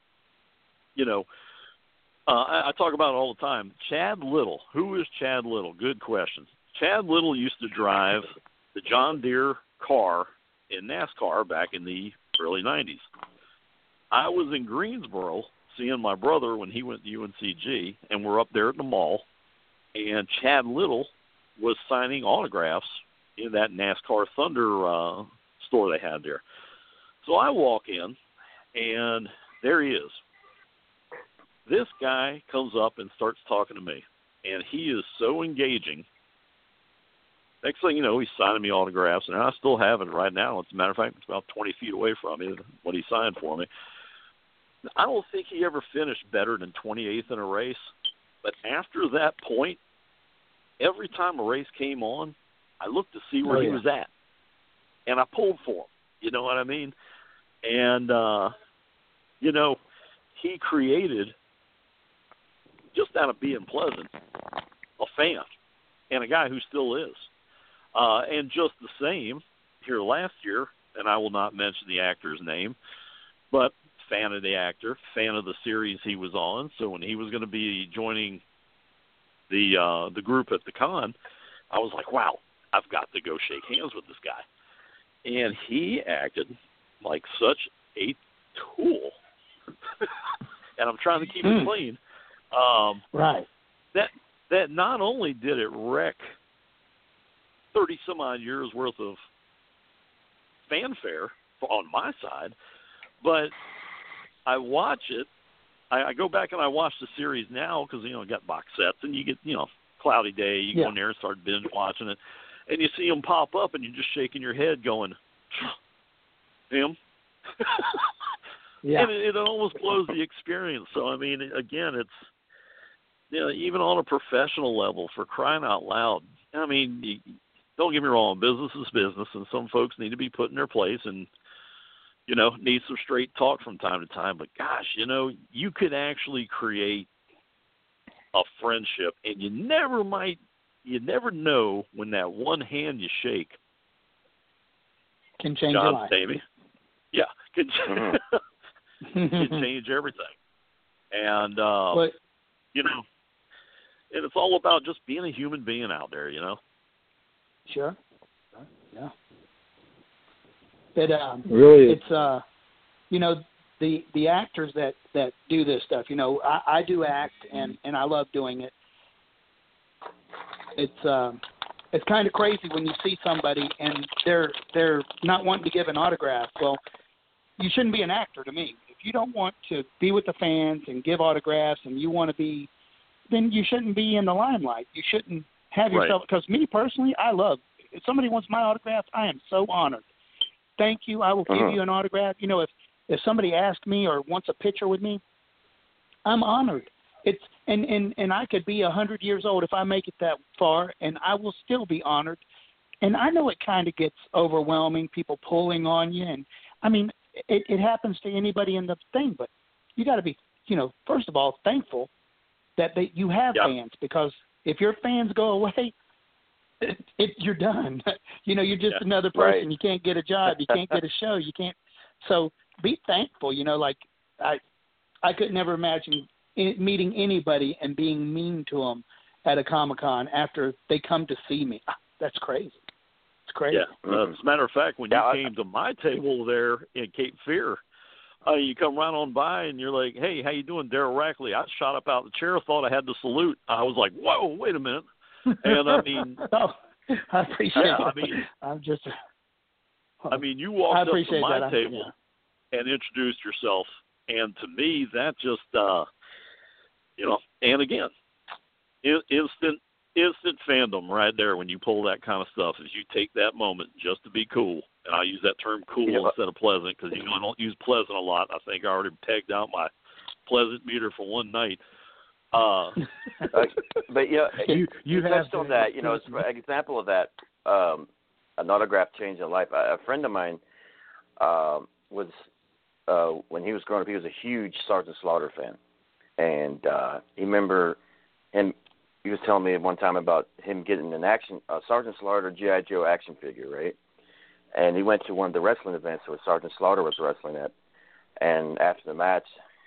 I talk about it all the time. Chad Little. Who is Chad Little? Good question. Chad Little used to drive the John Deere car in NASCAR back in the early 90s. I was in Greensboro seeing my brother when he went to UNCG, and we're up there at the mall, and Chad Little was signing autographs in that NASCAR Thunder store they had there. So I walk in, and there he is. This guy comes up and starts talking to me, and he is so engaging. Next thing you know, he's signing me autographs, and I still have it right now. As a matter of fact, it's about 20 feet away from me, what he signed for me. I don't think he ever finished better than 28th in a race, but after that point, every time a race came on, I looked to see where he was at, and I pulled for him. You know what I mean? And, he created, just out of being pleasant, a fan, and a guy who still is. And just the same, here last year, and I will not mention the actor's name, but fan of the actor, fan of the series he was on. So when he was going to be joining the group at the con, I was like, wow, I've got to go shake hands with this guy. And he acted like such a tool. And I'm trying to keep it clean. Right. That not only did it wreck 30-some-odd years worth of fanfare on my side, but I watch it. I go back and I watch the series now because, I got box sets, and you get, cloudy day, you go in there and start binge watching it, and you see them pop up, and you're just shaking your head going, him? And it almost blows the experience. So, again, it's, even on a professional level, for crying out loud, don't get me wrong, business is business, and some folks need to be put in their place and, need some straight talk from time to time. But, gosh, you could actually create a friendship, and you never know when that one hand you shake can change your life. Davey. Yeah, can change everything. And, and it's all about just being a human being out there, Sure. Yeah. It really, it's the actors that do this stuff. I do act and I love doing it. It's kind of crazy when you see somebody and they're not wanting to give an autograph. Well, you shouldn't be an actor to me. If you don't want to be with the fans and give autographs and you want to be, then you shouldn't be in the limelight. You shouldn't have yourself, because me personally, I love if somebody wants my autograph, I am so honored. Thank you. I will give you an autograph. You know, if somebody asked me or wants a picture with me, I'm honored. It's and I could be 100 years old if I make it that far, and I will still be honored. And I know it kind of gets overwhelming, people pulling on you, and I mean, it happens to anybody in the thing. But you got to be, you know, first of all, thankful that you have fans, because if your fans go away, you're done. You know, you're just another person. Right. You can't get a job. You can't get a show. You can't. So be thankful. You know, like I could never imagine meeting anybody and being mean to them at a Comic-Con after they come to see me. That's crazy. It's crazy. Yeah. As a matter of fact, when you came to my table there in Cape Fear, you come right on by and you're like, "Hey, how you doing, Daryl Rackley?" I shot up out the chair, thought I had to salute. I was like, "Whoa, wait a minute!" And I mean, I appreciate it. I mean, you walked up to my table and introduced yourself, and to me, that just, you know, and again, instant fandom right there when you pull that kind of stuff. Is you take that moment just to be cool, and I use that term cool instead of pleasant, because you know I don't use pleasant a lot. I think I already tagged out my pleasant meter for one night. But yeah, you touched on that. You know, as an example of that, an autograph changing a life. A friend of mine was when he was growing up, he was a huge Sergeant Slaughter fan, and he remember him. He was telling me one time about him getting an Sergeant Slaughter G.I. Joe action figure, right? And he went to one of the wrestling events where Sergeant Slaughter was wrestling at, and after the match,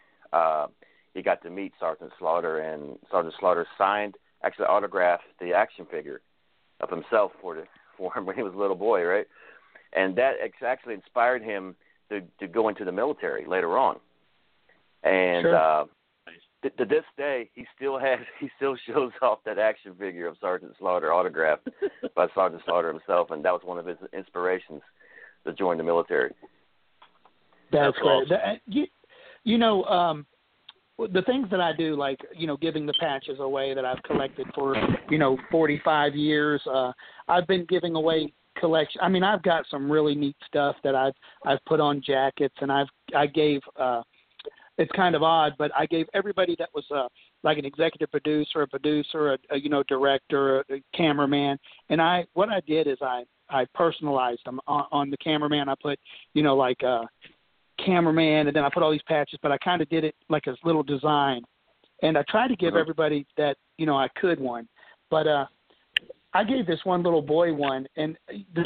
he got to meet Sergeant Slaughter, and Sergeant Slaughter actually autographed the action figure of himself for him when he was a little boy, right? And that actually inspired him to go into the military later on. And to this day, he still shows off that action figure of Sergeant Slaughter autographed by Sergeant Slaughter himself, and that was one of his inspirations to join the military. That's great. Awesome. You know, the things that I do, like, you know, giving the patches away that I've collected for, you know, 45 years. I've been giving away collection. I mean, I've got some really neat stuff that I've put on jackets, and I gave. It's kind of odd, but I gave everybody that was like an executive producer, a you know, director, a cameraman, and what I did is I personalized them on the cameraman. I put, you know, like cameraman, and then I put all these patches, but I kind of did it like a little design, and I tried to give everybody that, you know, I could one, but I gave this one little boy one, and the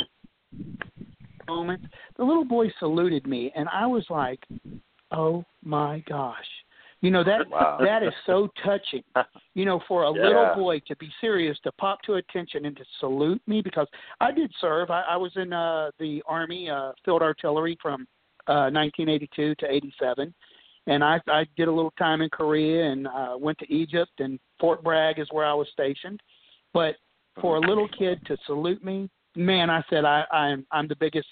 moment the little boy saluted me, and I was like, oh my gosh, you know, that is so touching, you know, for a little boy to be serious, to pop to attention and to salute me, because I did serve. I was in the Army, field artillery from 1982 to 87, and I did a little time in Korea, and went to Egypt, and Fort Bragg is where I was stationed. But for a little kid to salute me, man, I said I'm the biggest.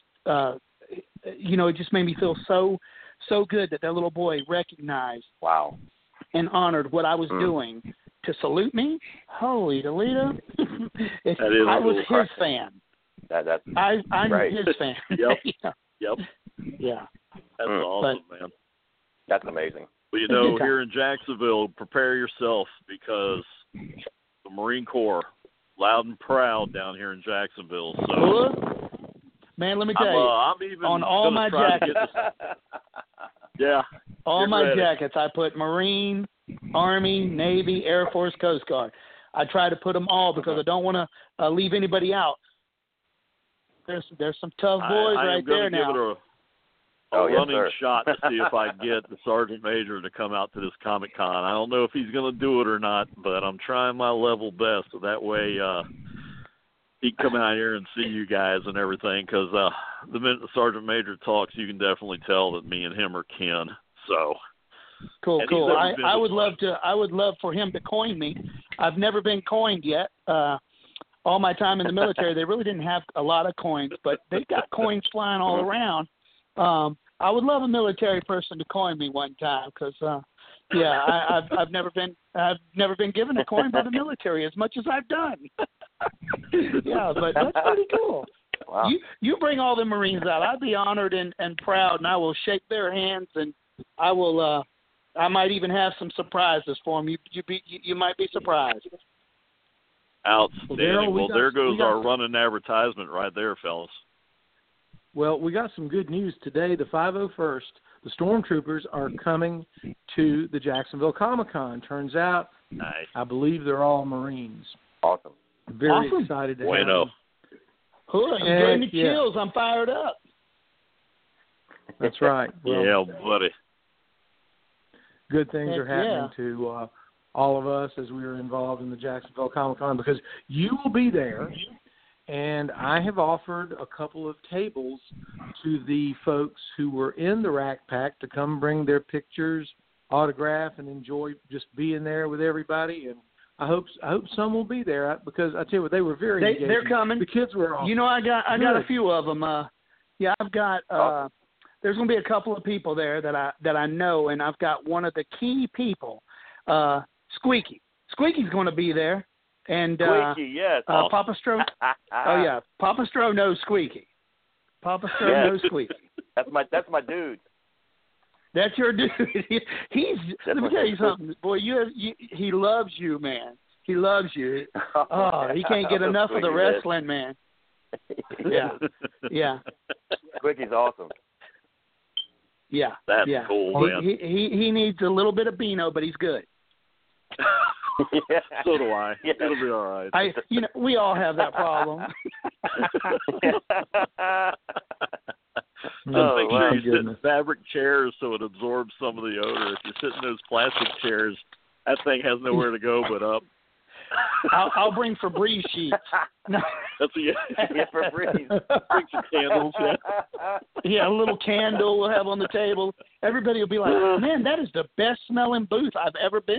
You know, it just made me feel so good that little boy recognized, and honored what I was doing to salute me. Holy Toledo! I was his fan. I'm his fan. Yep. Yeah. That's awesome, man. That's amazing. Well, you know, here in Jacksonville, prepare yourself, because the Marine Corps, loud and proud down here in Jacksonville. So, man, let me tell you, I'm even on all my jackets, all my jackets, I put Marine, Army, Navy, Air Force, Coast Guard. I try to put them all because I don't want to leave anybody out. There's some tough boys right there now. Give it a running shot to see if I get the Sergeant Major to come out to this Comic-Con. I don't know if he's going to do it or not, but I'm trying my level best, so that way he can come out here and see you guys and everything, because the minute the Sergeant Major talks, you can definitely tell that me and him are kin. So cool. I would love for him to coin me. I've never been coined yet. All my time in the military, they really didn't have a lot of coins, but they got coins flying all around. I would love a military person to coin me one time, because I've never been given a coin by the military as much as I've done. Yeah, but that's pretty cool. Wow. You bring all the Marines out. I'd be honored and proud, and I will shake their hands, and I will. I might even have some surprises for them. You might be surprised. Outstanding. Well, there goes our running advertisement right there, fellas. Well, we got some good news today. The 501st, the Stormtroopers are coming to the Jacksonville Comic-Con. Turns out, nice. I believe they're all Marines. Awesome. Very excited to have them. Cool. You gave me chills. I'm fired up. That's right. Well, yeah, buddy. Good things are happening to all of us as we are involved in the Jacksonville Comic-Con, because you will be there, and I have offered a couple of tables to the folks who were in the Rack Pack to come bring their pictures, autograph, and enjoy just being there with everybody. And I hope some will be there, because I tell you what, they were very engaging. They're coming. The kids were awesome. You know, I got a few of them. I've got. There's going to be a couple of people there that I know, and I've got one of the key people, Squeaky. Squeaky's going to be there, and Squeaky, yes. Papa Stro. Oh yeah, Papa Stro knows Squeaky. Papa Stro knows Squeaky. That's my dude. That's your dude. Let me tell you something, boy. He loves you, man. He loves you. Oh, he can't get enough of the wrestling, man. Yeah. Squeaky's awesome. Yeah, that's cool, man. He needs a little bit of Beano, but he's good. Yeah. So do I. Yeah. It'll be all right. We all have that problem. Just make sure you sit in fabric chairs so it absorbs some of the odor. If you sit in those plastic chairs, that thing has nowhere to go but up. I'll bring Febreze sheets. No. That's Febreze. Bring some candles. Yeah, a little candle we'll have on the table. Everybody will be like, "Man, that is the best smelling booth I've ever been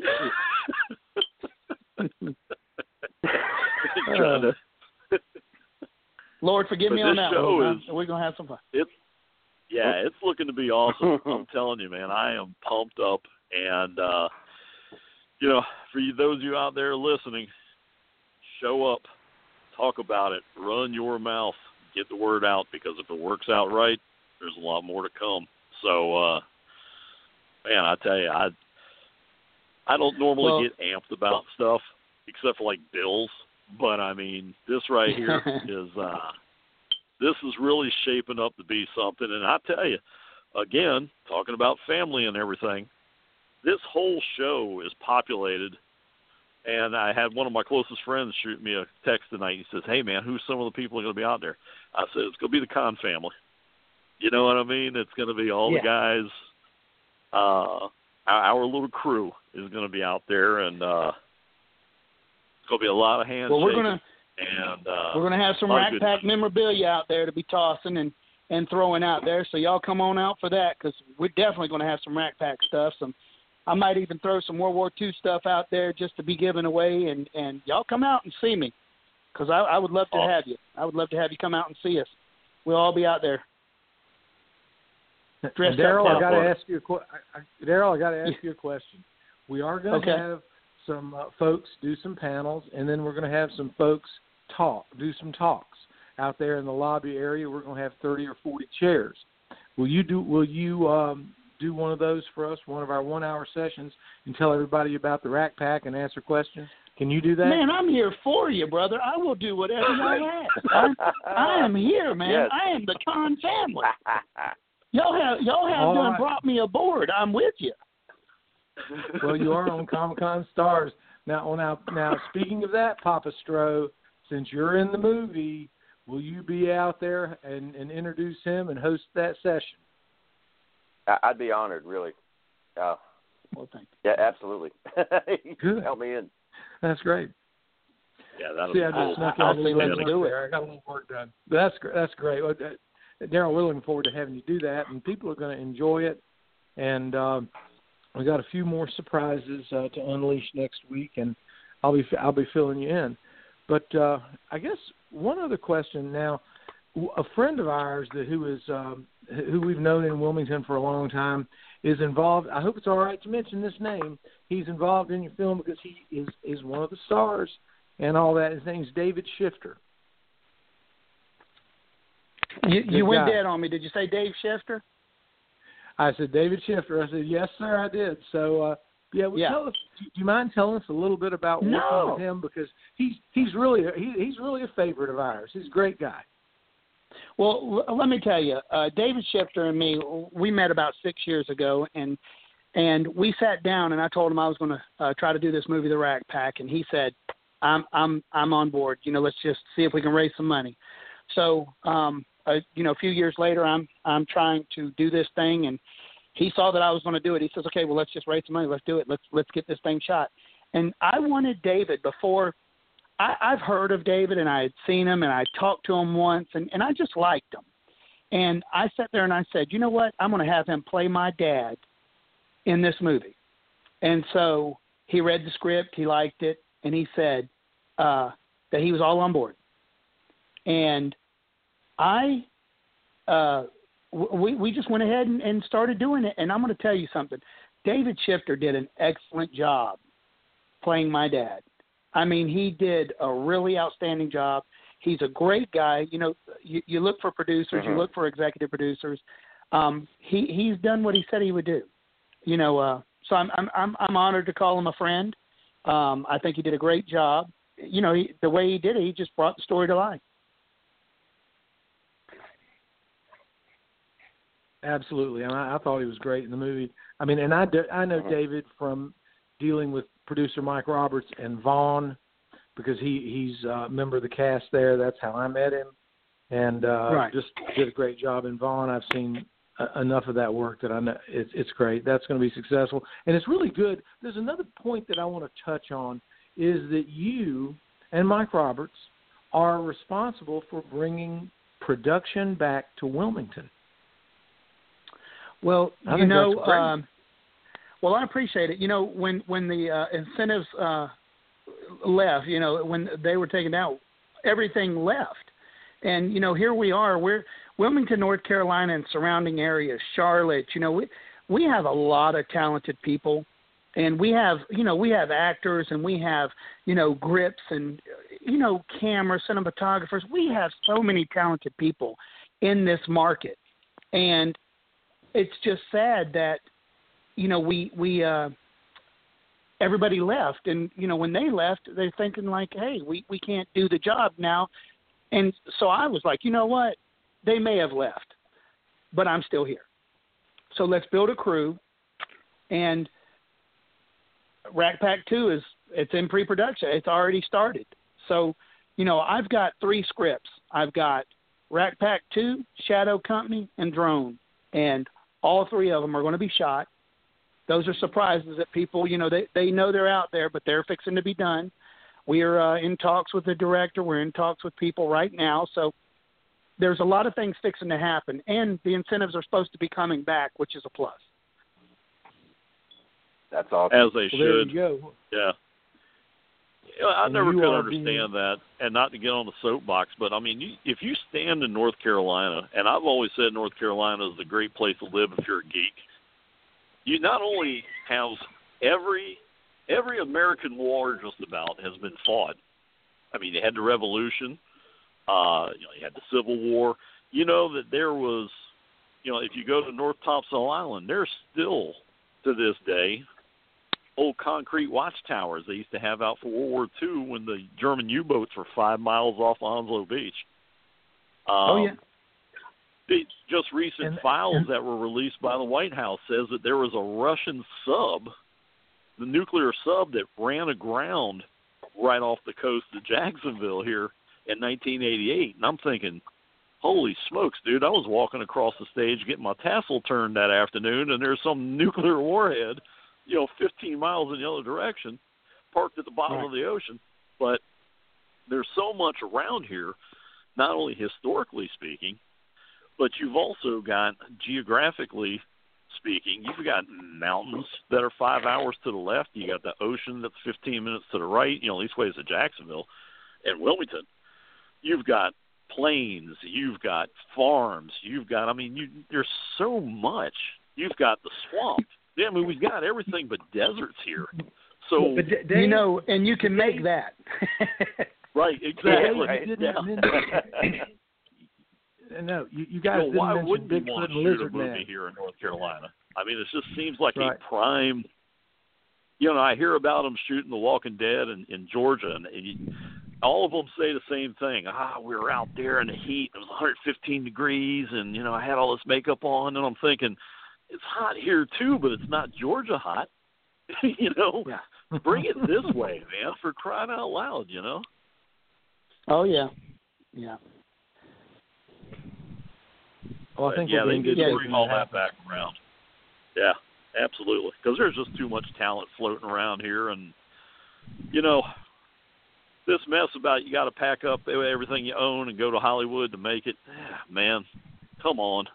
to." Lord, forgive me on that one. We're gonna have some fun. It's looking to be awesome. I'm telling you, man, I am pumped up, and for those of you out there listening, show up, talk about it, run your mouth, get the word out, because if it works out right, there's a lot more to come. So, man, I tell you, I don't normally get amped about stuff except for like bills, but I mean, this right here this is really shaping up to be something. And I tell you, again, talking about family and everything, this whole show is populated. And I had one of my closest friends shoot me a text tonight. He says, "Hey, man, who's some of the people that are going to be out there?" I said, "It's going to be the Khan family." You know what I mean? It's going to be all the guys. Our little crew is going to be out there, and it's going to be a lot of handshaking. Well, we're going to have some Rack Pack memorabilia out there to be tossing and throwing out there. So y'all come on out for that, because we're definitely going to have some Rack Pack stuff. I might even throw some World War II stuff out there just to be given away, and y'all come out and see me, because I would love to have you. I would love to have you come out and see us. We'll all be out there. Daryl, I got to ask you a question. We are going to have some folks do some panels, and then we're going to have some folks do some talks out there in the lobby area. We're going to have 30 or 40 chairs. Will you do one of those for us, one of our 1-hour sessions, and tell everybody about the Rack Pack and answer questions? Can you do that? Man, I'm here for you, brother. I will do whatever you ask. I am here, man. Yes. I am the Khan family. Y'all have done brought me aboard. I'm with you. Well, you are on Comic-Con Stars. Now, speaking of that, Papa Stro, since you're in the movie, will you be out there and introduce him and host that session? I'd be honored, really. Well, thank you. Yeah, absolutely. Good. Help me in. That's great. Yeah, that'll be cool. Let's do it. I got a little work done. That's great. Well, Daryl, we're looking forward to having you do that, and people are going to enjoy it. And we got a few more surprises to unleash next week, and I'll be filling you in. But I guess one other question now. A friend of ours who we've known in Wilmington for a long time is involved. I hope it's all right to mention this name. He's involved in your film because he is one of the stars and all that. His name's David Shifter. You went dead on me. Did you say Dave Shifter? I said David Shifter. I said, yes, sir, I did. So, tell us, do you mind telling us a little bit about working with him? Because he's really a favorite of ours. He's a great guy. Well, let me tell you, David Shifter and me, we met about 6 years ago, and we sat down, and I told him I was going to try to do this movie, The Rack Pack, and he said, I'm on board. Let's just see if we can raise some money. So, a few years later, I'm trying to do this thing, and he saw that I was going to do it. He says, okay, well, let's just raise some money. Let's do it. Let's get this thing shot. And I wanted David before. I've heard of David, and I had seen him, and I talked to him once, and I just liked him. And I sat there and I said, you know what? I'm going to have him play my dad in this movie. And so he read the script, he liked it, and he said that he was all on board. And we just went ahead and started doing it. And I'm going to tell you something. David Shifter did an excellent job playing my dad. I mean, he did a really outstanding job. He's a great guy. You look for producers, you look for executive producers. He's done what he said he would do. So I'm honored to call him a friend. I think he did a great job. The way he did it, he just brought the story to life. Absolutely, and I thought he was great in the movie. I mean, and I know David from dealing with producer Mike Roberts and Vaughn, because he's a member of the cast there. That's how I met him, and just did a great job in Vaughn. I've seen enough of that work that I know it's great. That's going to be successful, and it's really good. There's another point that I want to touch on, is that you and Mike Roberts are responsible for bringing production back to Wilmington. Well, I think that's great. Well, I appreciate it. When the incentives left, when they were taken out, everything left. And, here we are. We're Wilmington, North Carolina, and surrounding areas, Charlotte. We have a lot of talented people. And we have actors, and we have, grips and, cameras, cinematographers. We have so many talented people in this market. And it's just sad that, everybody left, and when they left, they're thinking like, hey, we can't do the job now. And so I was like, you know what, they may have left, but I'm still here. So let's build a crew. And Rack Pack 2 it's in pre-production. It's already started. So I've got 3 scripts. I've got Rack Pack 2, Shadow Company, and Drone, and all 3 of them are going to be shot. Those are surprises that people, they know they're out there, but they're fixing to be done. We are in talks with the director. We're in talks with people right now. So there's a lot of things fixing to happen, and the incentives are supposed to be coming back, which is a plus. That's awesome. As they should. There you go. Yeah. I never could understand that, and not to get on the soapbox, but, I mean, if you stand in North Carolina, and I've always said North Carolina is a great place to live if you're a geek, you not only have every American war just about has been fought. I mean, you had the Revolution, you had the Civil War. That there was, if you go to North Topsail Island, there's still, to this day, old concrete watchtowers they used to have out for World War II when the German U-boats were 5 miles off Onslow Beach. Just recent files that were released by the White House says that there was a Russian sub, the nuclear sub, that ran aground right off the coast of Jacksonville here in 1988. And I'm thinking, holy smokes, dude, I was walking across the stage getting my tassel turned that afternoon, and there's some nuclear warhead 15 miles in the other direction, parked at the bottom of the ocean. But there's so much around here, not only historically speaking, but you've also got, geographically speaking, you've got mountains that are 5 hours to the left. You got the ocean that's 15 minutes to the right, least ways to Jacksonville and Wilmington. You've got plains. You've got farms. You've got, there's so much. You've got the swamp. Yeah, we've got everything but deserts here. So and you can make that. Right, exactly. No, you guys didn't why mention wouldn't you Bigfoot want to and shoot Lizard a movie Man. here in North Carolina? I mean, it just seems like Right. a prime. I hear about them shooting The Walking Dead in Georgia, and all of them say the same thing. We were out there in the heat. It was 115 degrees, and, I had all this makeup on, and I'm thinking, it's hot here too, but it's not Georgia hot. Yeah. Bring it this way, man, for crying out loud, Oh, yeah. Yeah. Well, I think they we're need good to bring all that back around. Yeah, absolutely. Because there's just too much talent floating around here. And, this mess about you got to pack up everything you own and go to Hollywood to make it, man, come on.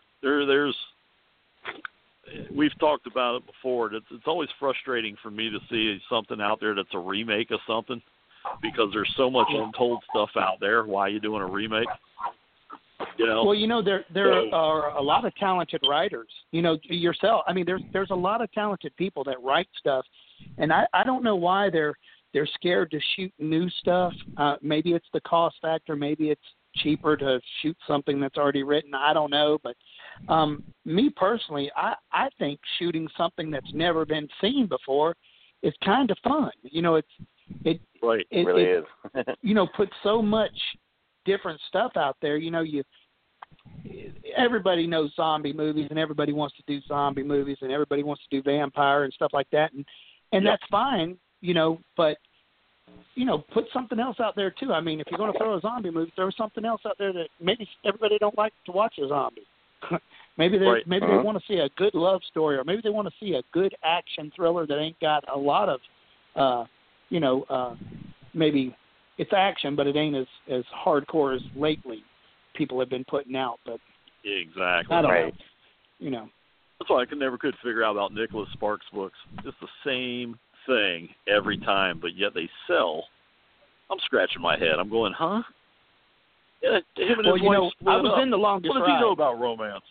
We've talked about it before. It's always frustrating for me to see something out there that's a remake of something because there's so much untold stuff out there. Why are you doing a remake? Well, there are a lot of talented writers. Yourself. I mean, there's a lot of talented people that write stuff, and I don't know why they're scared to shoot new stuff. Maybe it's the cost factor. Maybe it's cheaper to shoot something that's already written. I don't know, but me personally, I think shooting something that's never been seen before is kind of fun. It really is. Puts so much different stuff out there. Everybody knows zombie movies, and everybody wants to do zombie movies, and everybody wants to do vampire and stuff like that, and that's fine, but put something else out there too. I mean, if you're going to throw a zombie movie, throw something else out there that maybe everybody don't like to watch a zombie. Maybe they want to see a good love story, or maybe they want to see a good action thriller that ain't got a lot of maybe it's action, but it ain't as hardcore as lately people have been putting out. But exactly, I don't know. That's why I never could figure out about Nicholas Sparks books. It's the same thing every time, but yet they sell. I'm scratching my head. I'm going, huh? Yeah, him and his wife split I was up. in the longest What does ride. he know about romance?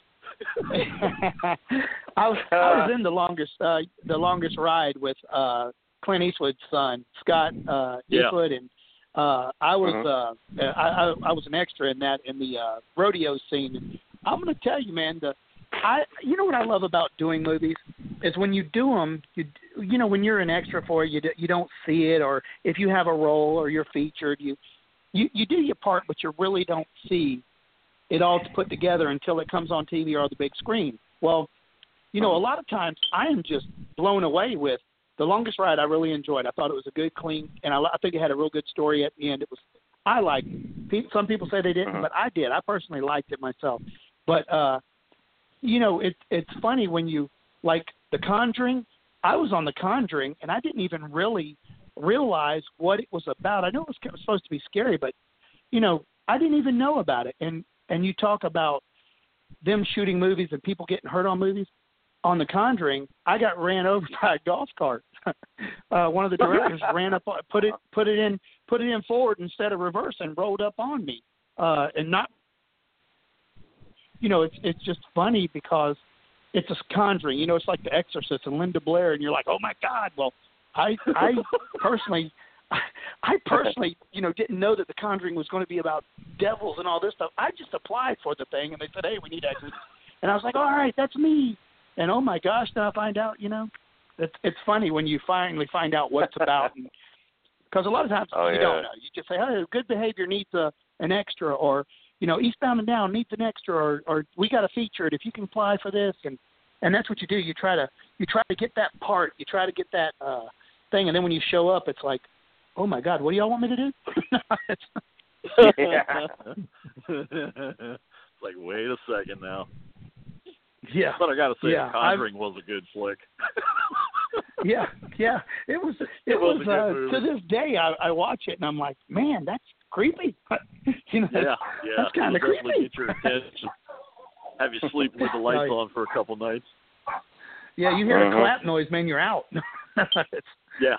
I was in the longest ride with Clint Eastwood's son, Scott Eastwood, and I was I was an extra in the rodeo scene. And I'm going to tell you, man, you know what I love about doing movies is when you do them, when you're an extra for it, you don't see it, or if you have a role or you're featured, you do your part, but you really don't see it all put together until it comes on TV or the big screen. Well, a lot of times I am just blown away with The Longest Ride. I really enjoyed. I thought it was a good, clean, and I think it had a real good story at the end. I liked it. Some people say they didn't, but I did. I personally liked it myself. But it's funny when you like The Conjuring. I was on The Conjuring, and I didn't even really realize what it was about. I know it was supposed to be scary, but I didn't even know about it. And you talk about them shooting movies and people getting hurt on movies. On The Conjuring, I got ran over by a golf cart. One of the directors ran up, put it in forward instead of reverse, and rolled up on me. And not, it's just funny because it's a Conjuring. It's like The Exorcist and Linda Blair, and you're like, oh my God. Well, I personally, didn't know that The Conjuring was going to be about devils and all this stuff. I just applied for the thing, and they said, hey, we need actors. And I was like, all right, that's me. And oh my gosh, now I find out, it's funny when you finally find out what it's about. Because a lot of times you don't know. You just say, hey, good behavior needs an extra, or, Eastbound and Down needs an extra, or we got to feature it if you can apply for this. And that's what you do. You try to get that part. You try to get that thing. And then when you show up, it's like, oh my God, what do y'all want me to do? It's like, wait a second now. Yeah. But I got to say, Conjuring was a good flick. Yeah. It was a good movie. To this day, I watch it and I'm like, man, that's creepy. That's kind of creepy. Get your attention. Have you sleep with the lights on for a couple nights. Yeah, you hear a clap noise, man, you're out. Yeah.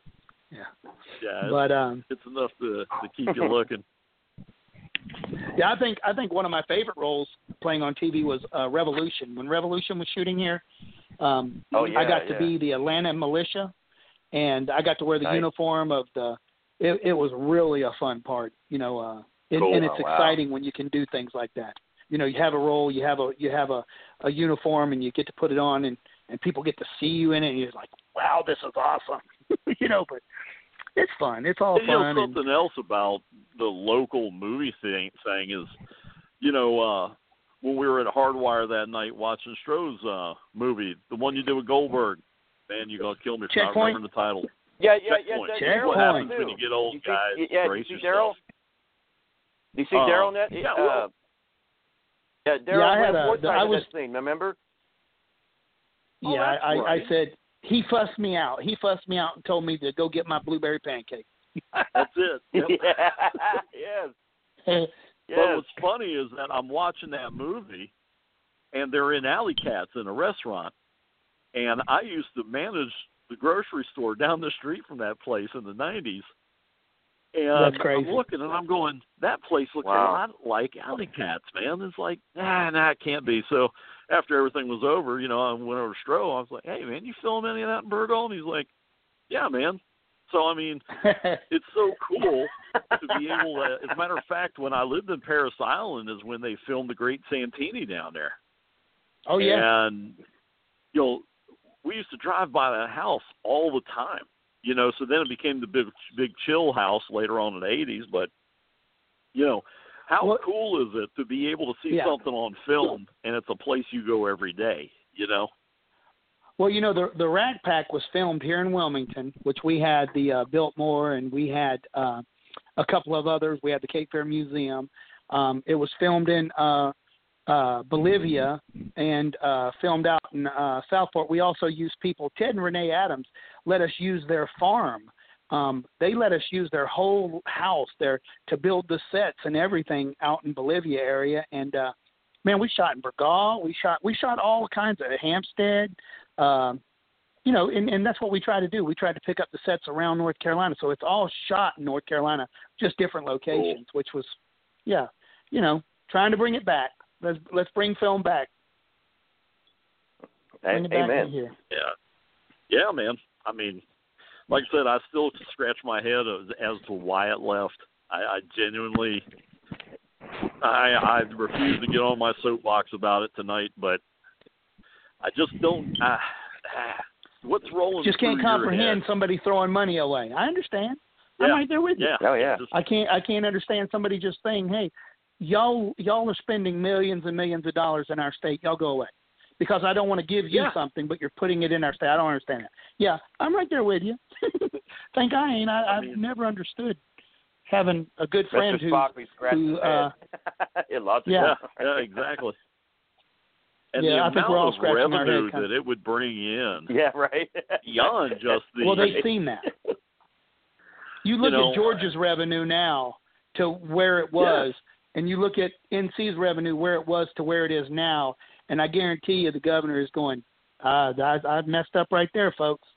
But it's enough to keep you looking. Yeah, I think one of my favorite roles playing on TV was Revolution. When Revolution was shooting here, I got to be the Atlanta militia, and I got to wear the uniform of the. It was really a fun part, and it's exciting when you can do things like that. you have a role, you have a uniform, and you get to put it on, and people get to see you in it, and you're like, wow, this is awesome. But it's fun. It's all fun. Something else about the local movie thing is, when we were at Hardwire that night watching Stroh's movie, the one you did with Goldberg, man, you're going to kill me for not remembering the title. Yeah. Checkpoint. What happens when you get old, guys? Did you see Daryl? Did you see Daryl net? Yeah, Daryl I was that scene, remember? Yeah, I said he fussed me out. He fussed me out and told me to go get my blueberry pancake. That's it. Yep. Yes. But what's funny is that I'm watching that movie, and they're in Alley Cats in a restaurant, and I used to manage the grocery store down the street from that place in the 90s. And that's crazy. I'm looking, and I'm going, that place looks a lot like Alley Cats, man. It's like, it can't be. So after everything was over, I went over to Stroh. I was like, hey, man, you film any of that in Burgo? And he's like, yeah, man. So, it's so cool to be able to, as a matter of fact, when I lived in Paris Island is when they filmed The Great Santini down there. Oh, yeah. And, we used to drive by that house all the time, so then it became the big chill house later on in the 80s. But, how cool is it to be able to see something on film and it's a place you go every day, Well, the Rat Pack was filmed here in Wilmington, which we had the Biltmore, and we had a couple of others. We had the Cape Fear Museum. It was filmed in Bolivia and filmed out in Southport. We also used people. Ted and Renee Adams let us use their farm. They let us use their whole house there to build the sets and everything out in Bolivia area. And man, we shot in Burgaw. We shot all kinds of Hampstead. And that's what we try to do. We try to pick up the sets around North Carolina. So it's all shot in North Carolina, just different locations, which was, trying to bring it back. Let's bring film back. Bring it back in here. Yeah, man. Like I said, I still scratch my head as to why it left. I genuinely, I refuse to get on my soapbox about it tonight, but I just don't. What's rolling? Just can't comprehend somebody throwing money away. I understand. I'm right there with you. Oh yeah. I can't understand somebody just saying, "Hey, y'all are spending millions and millions of dollars in our state. Y'all go away because I don't want to give you something, but you're putting it in our state." I don't understand that. Yeah, I'm right there with you. Think I ain't. I've never understood having a good friend who yeah, exactly. And the I think we're all amount of scratching our revenue head. that it would bring in, right, beyond just the. Well, they've seen that. You look at Georgia's revenue now to where it was, and you look at NC's revenue where it was to where it is now, and I guarantee you the governor is going, I messed up right there, folks.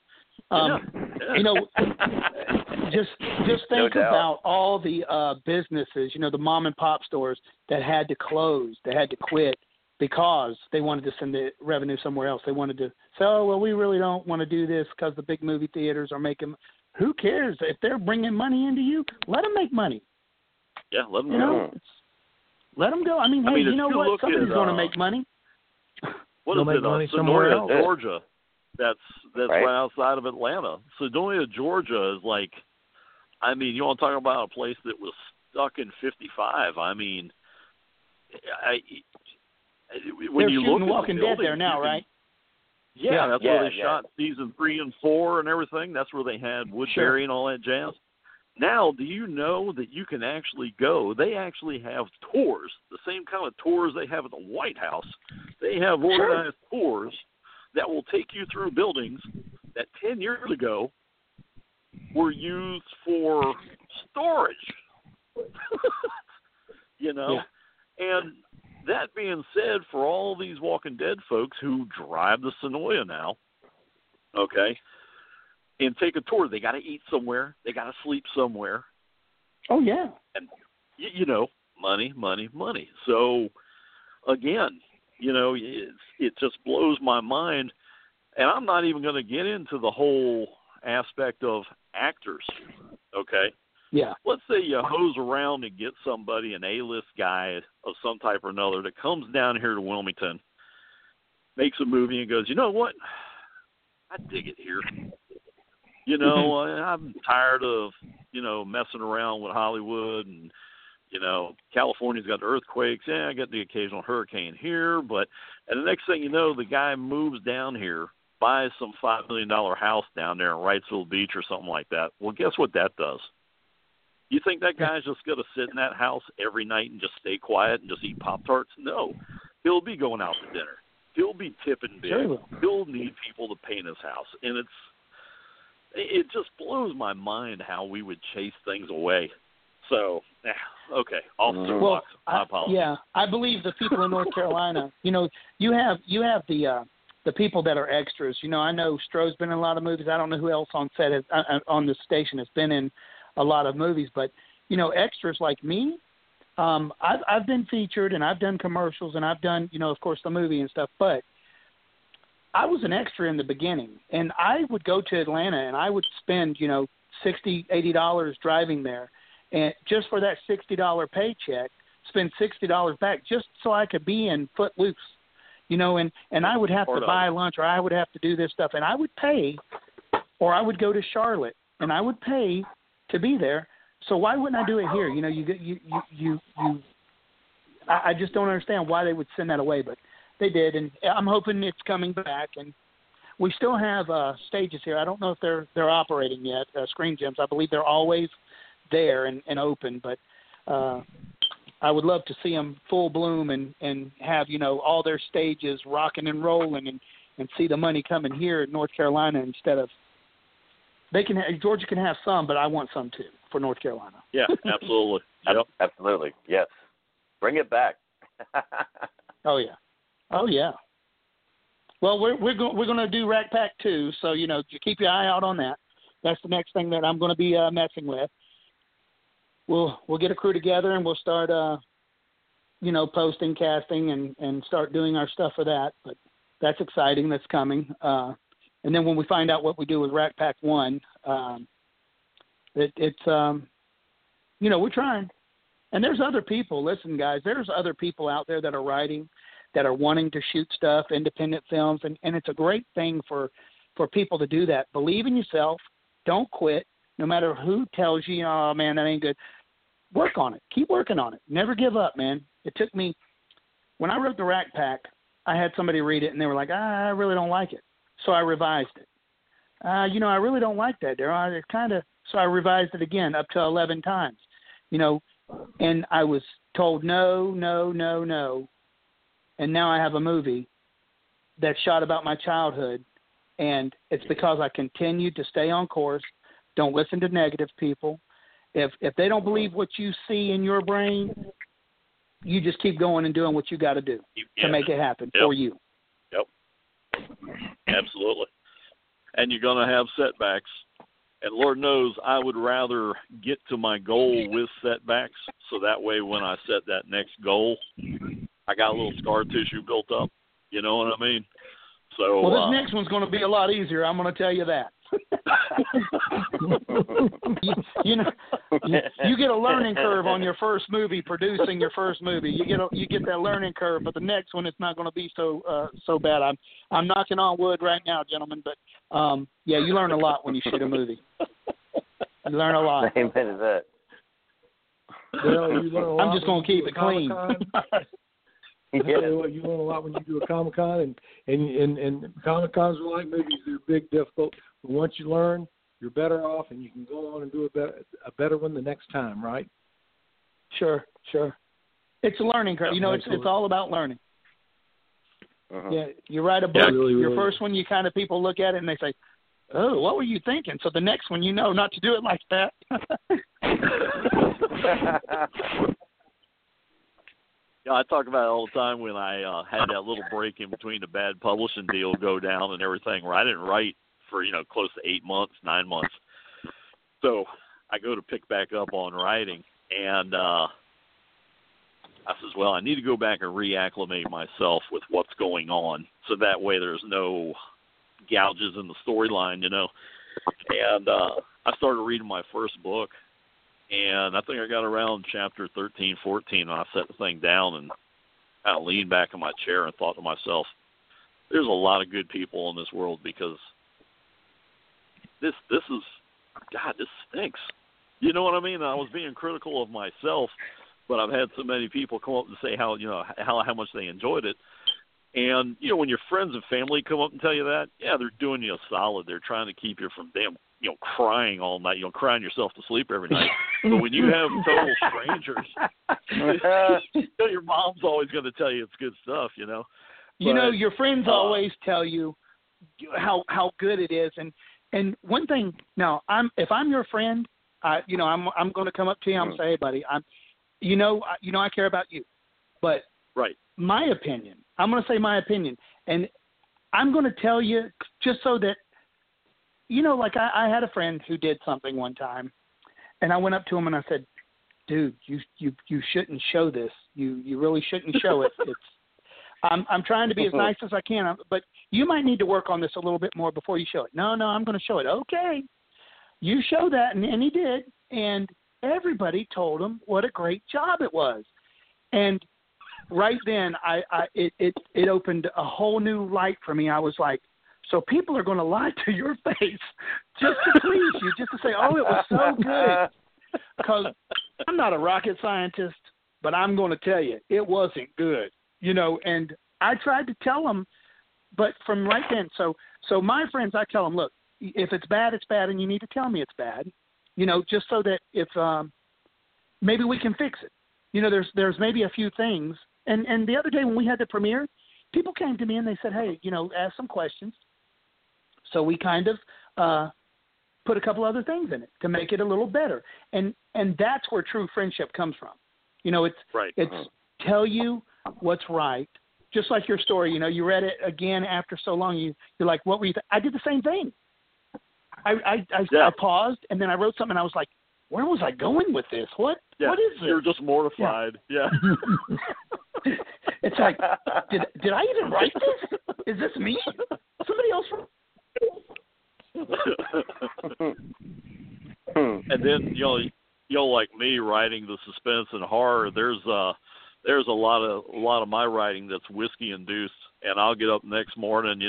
Just think about all the businesses, the mom and pop stores that had to close, that had to quit because they wanted to send the revenue somewhere else. They wanted to say, oh, well, we really don't want to do this because the big movie theaters are making. Who cares if they're bringing money into you? Let them make money. Yeah, let them go. Let them go. Hey, you know what? Somebody's going to make money. What is it? Sonoria, Georgia. That's right outside of Atlanta. Sonoria, Georgia is like, you want to talk about a place that was stuck in 55. When you look at Walking the Dead there now, right? Yeah, that's where they shot season 3 and 4 and everything. That's where they had Woodbury and all that jazz. Now, do you know that you can actually go? They actually have tours, the same kind of tours they have at the White House. They have organized tours that will take you through buildings that 10 years ago were used for storage. And that being said, for all these Walking Dead folks who drive the Sonoya now, and take a tour, they got to eat somewhere, they got to sleep somewhere. Oh yeah, and money. So again, it just blows my mind, and I'm not even going to get into the whole aspect of actors. Yeah. Let's say you hose around and get somebody, an A-list guy of some type or another, that comes down here to Wilmington, makes a movie and goes, you know what? I dig it here. You know, I'm tired of, you know, messing around with Hollywood and, you know, California's got the earthquakes. Yeah, I got the occasional hurricane here. And the next thing you know, the guy moves down here, buys some $5 million house down there in Wrightsville Beach or something like that. Well, guess what that does? You think that guy's just going to sit in that house every night and just stay quiet and just eat Pop-Tarts? No. He'll be going out to dinner. He'll be tipping big. Sure. He'll need people to paint his house. And it just blows my mind how we would chase things away. So, okay, off the box. I apologize. Yeah, I believe the people in North Carolina, you know, you have the people that are extras. You know, I know Stroh's been in a lot of movies. I don't know who else on set on the station has been in a lot of movies, but you know, extras like me, I've been featured and I've done commercials and I've done, you know, of course, the movie and stuff, but I was an extra in the beginning, and I would go to Atlanta and I would spend, you know, $60, $80 driving there, and just for that $60 paycheck, spend $60 back just so I could be in Footloose, you know, and I would have to buy lunch, or I would have to do this stuff, and I would pay, or I would go to Charlotte and I would pay to be there. So why wouldn't I do it here? You know, I just don't understand why they would send that away, but they did, and I'm hoping it's coming back. And we still have stages here. I don't know if they're operating yet, Screen Gems. I believe they're always there and open, but I would love to see them full bloom and have, you know, all their stages rocking and rolling and see the money coming here in North Carolina instead of Georgia can have some, but I want some too for North Carolina. Yeah, absolutely. Yep. Absolutely. Yes. Bring it back. Oh yeah. Well, we're going to do Rack Pack 2, so you know, keep your eye out on that. That's the next thing that I'm going to be messing with. We'll get a crew together and we'll start you know, posting, casting, and start doing our stuff for that. But that's exciting. That's coming. And then when we find out what we do with Rack Pack 1, it's you know, we're trying. And there's other people. Listen, guys, there's other people out there that are writing, that are wanting to shoot stuff, independent films, and it's a great thing for people to do that. Believe in yourself. Don't quit, no matter who tells you, oh, man, that ain't good. Work on it. Keep working on it. Never give up, man. It took me – when I wrote the Rack Pack, I had somebody read it, and they were like, I really don't like it. So I revised it. You know, I really don't like that, Daryl. It kind of – so I revised it again up to 11 times, you know, and I was told no. And now I have a movie that's shot about my childhood, and it's because I continued to stay on course. Don't listen to negative people. If they don't believe what you see in your brain, you just keep going and doing what you got to do to make it happen for you. Yep. Absolutely. And you're going to have setbacks. And Lord knows I would rather get to my goal with setbacks, so that way when I set that next goal, I got a little scar tissue built up. You know what I mean? So, well, this next one's going to be a lot easier. I'm going to tell you that. you know, you get a learning curve on your first movie, producing your first movie. You get that learning curve, but the next one it's not going to be so bad. I'm knocking on wood right now, gentlemen, but yeah, you learn a lot when you shoot a movie. You learn a lot. Amen to that. Well, you learn a lot. I'm just going to keep it clean. I tell you what, you learn a lot when you do a Comic-Con, and Comic-Cons are like movies. They're big, difficult. But once you learn, you're better off, and you can go on and do a better one the next time, right? Sure. It's a learning curve. You know, it's all about learning. Uh-huh. Yeah, you write a book. Really, your first one, you kind of people look at it and they say, "Oh, what were you thinking?" So the next one, you know, not to do it like that. Yeah, I talk about it all the time when I had that little break in between the bad publishing deal go down and everything, where I didn't write for, you know, close to 8 months, 9 months. So I go to pick back up on writing, and I says, well, I need to go back and reacclimate myself with what's going on, so that way there's no gouges in the storyline, you know. And I started reading my first book, And I think I got around chapter 13, 14, and I set the thing down and kind of leaned back in my chair and thought to myself, there's a lot of good people in this world, because this is, God, this stinks. You know what I mean? I was being critical of myself, but I've had so many people come up and say how much they enjoyed it. And, when your friends and family come up and tell you that, yeah, they're doing you a solid. They're trying to keep you from crying all night, crying yourself to sleep every night. But when you have total strangers, your mom's always going to tell you it's good stuff, But, your friends always tell you how good it is. And one thing, now, if I'm your friend, I'm going to come up to you. I'm going to say, hey, buddy, I care about you. But right. My opinion, I'm going to say my opinion, and I'm going to tell you just so that, like I had a friend who did something one time, and I went up to him and I said, dude, you shouldn't show this. You really shouldn't show it. I'm trying to be as nice as I can, but you might need to work on this a little bit more before you show it. No, I'm going to show it. Okay. You show that, and he did, and everybody told him what a great job it was. And right then, it opened a whole new light for me. I was like, so people are going to lie to your face just to please you, just to say, oh, it was so good. Because I'm not a rocket scientist, but I'm going to tell you, it wasn't good, and I tried to tell them, but from right then, so my friends, I tell them, look, if it's bad, it's bad, and you need to tell me it's bad, just so that if maybe we can fix it. There's maybe a few things. And the other day when we had the premiere, people came to me and they said, hey, ask some questions. So we kind of put a couple other things in it to make it a little better. And that's where true friendship comes from. It's right. It's tell you what's right. Just like your story, you read it again after so long. You're like, what were you? I did the same thing. I paused and then I wrote something. And I was like, where was I going with this? What is this? You're just mortified. Yeah. It's like, did I even write this? Is this me? Somebody else? And then like me writing the suspense and horror. There's a lot of my writing that's whiskey induced, and I'll get up next morning,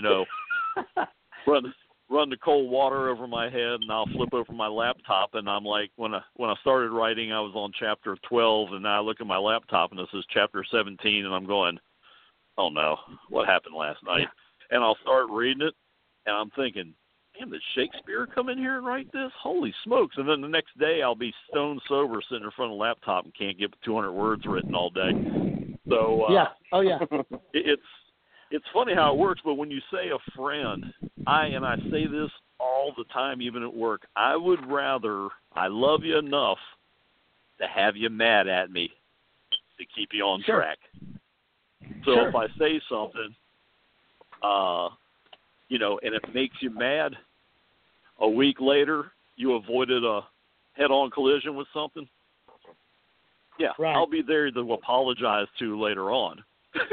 run the cold water over my head, and I'll flip over my laptop, and I'm like, when I started writing, I was on chapter 12, and now I look at my laptop, and this is chapter 17, and I'm going, oh no, what happened last night? And I'll start reading it, and I'm thinking, damn, did Shakespeare come in here and write this? Holy smokes. And then the next day I'll be stone sober sitting in front of a laptop and can't get 200 words written all day. So It's funny how it works, but when you say a friend, I say this all the time, even at work, I would rather I love you enough to have you mad at me to keep you on track. So if I say something, and it makes you mad, a week later you avoided a head-on collision with something, right. I'll be there to apologize to later on.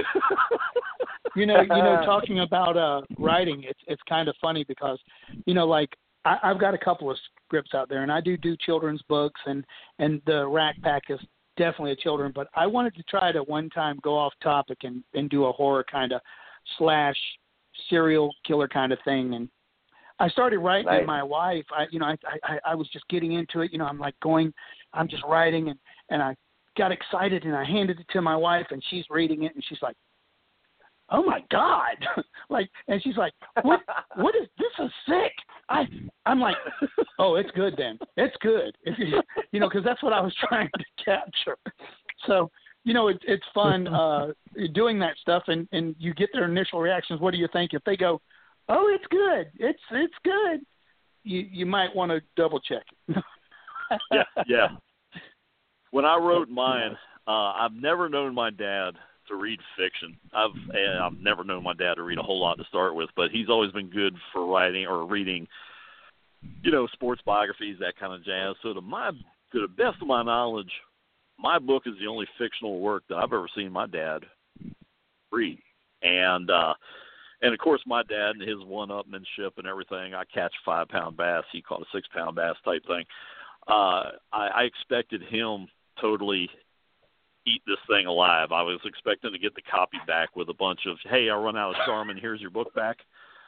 Talking about writing, it's kind of funny because, like I've got a couple of scripts out there, and I do children's books, and the Rack Pack is definitely a children. But I wanted to try to one time go off topic and do a horror kind of / serial killer kind of thing, and I started writing. Nice. And my wife, I was just getting into it. I'm just writing, and I got excited, and I handed it to my wife, and she's reading it, and she's like, oh my God. And she's like, what is this? Is sick. I'm like, oh, it's good then. It's good. Cause that's what I was trying to capture. So, it's fun, doing that stuff and you get their initial reactions. What do you think? If they go, oh, it's good. It's good. You might want to double check it. Yeah. When I wrote mine, I've never known my dad to read fiction. I've never known my dad to read a whole lot to start with, but he's always been good for writing or reading, sports biographies, that kind of jazz. So to the best of my knowledge, my book is the only fictional work that I've ever seen my dad read. And of course my dad and his one-upmanship and everything, I catch a 5-pound bass, he caught a 6-pound bass type thing. I expected him totally eat this thing alive. I was expecting to get the copy back with a bunch of, hey, I run out of Charmin, here's your book back.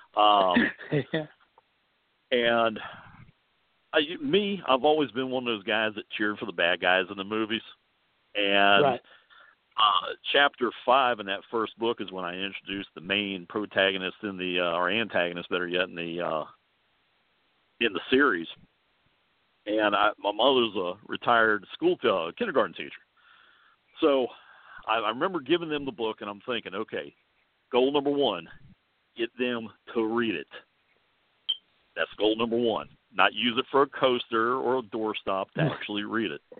And I've always been one of those guys that cheered for the bad guys in the movies. And chapter 5 in that first book is when I introduced the main protagonist or antagonist, better yet, in the series. And my mother's a retired kindergarten teacher. So I remember giving them the book, and I'm thinking, okay, goal number 1, get them to read it. That's goal number 1. Not use it for a coaster or a doorstop, to actually read it.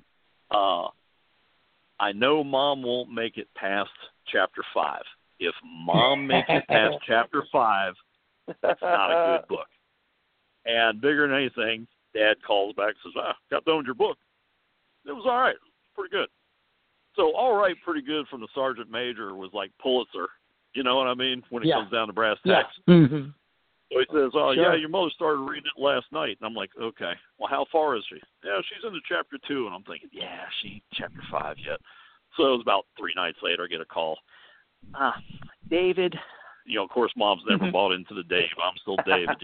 I know Mom won't make it past chapter 5. If Mom makes it past chapter 5, that's not a good book. And bigger than anything, Dad calls back and says, got done with your book. It was all right. Pretty good. So all right, pretty good from the sergeant major was like Pulitzer. You know what I mean? When it comes down to brass tacks. Yeah. Mm-hmm. So he says, Sure. Yeah, your mother started reading it last night. And I'm like, okay, well, how far is she? Yeah, she's into chapter 2. And I'm thinking, yeah, she ain't chapter 5 yet. So it was about 3 nights later, I get a call. David. Of course, Mom's never bought into the Dave. I'm still David,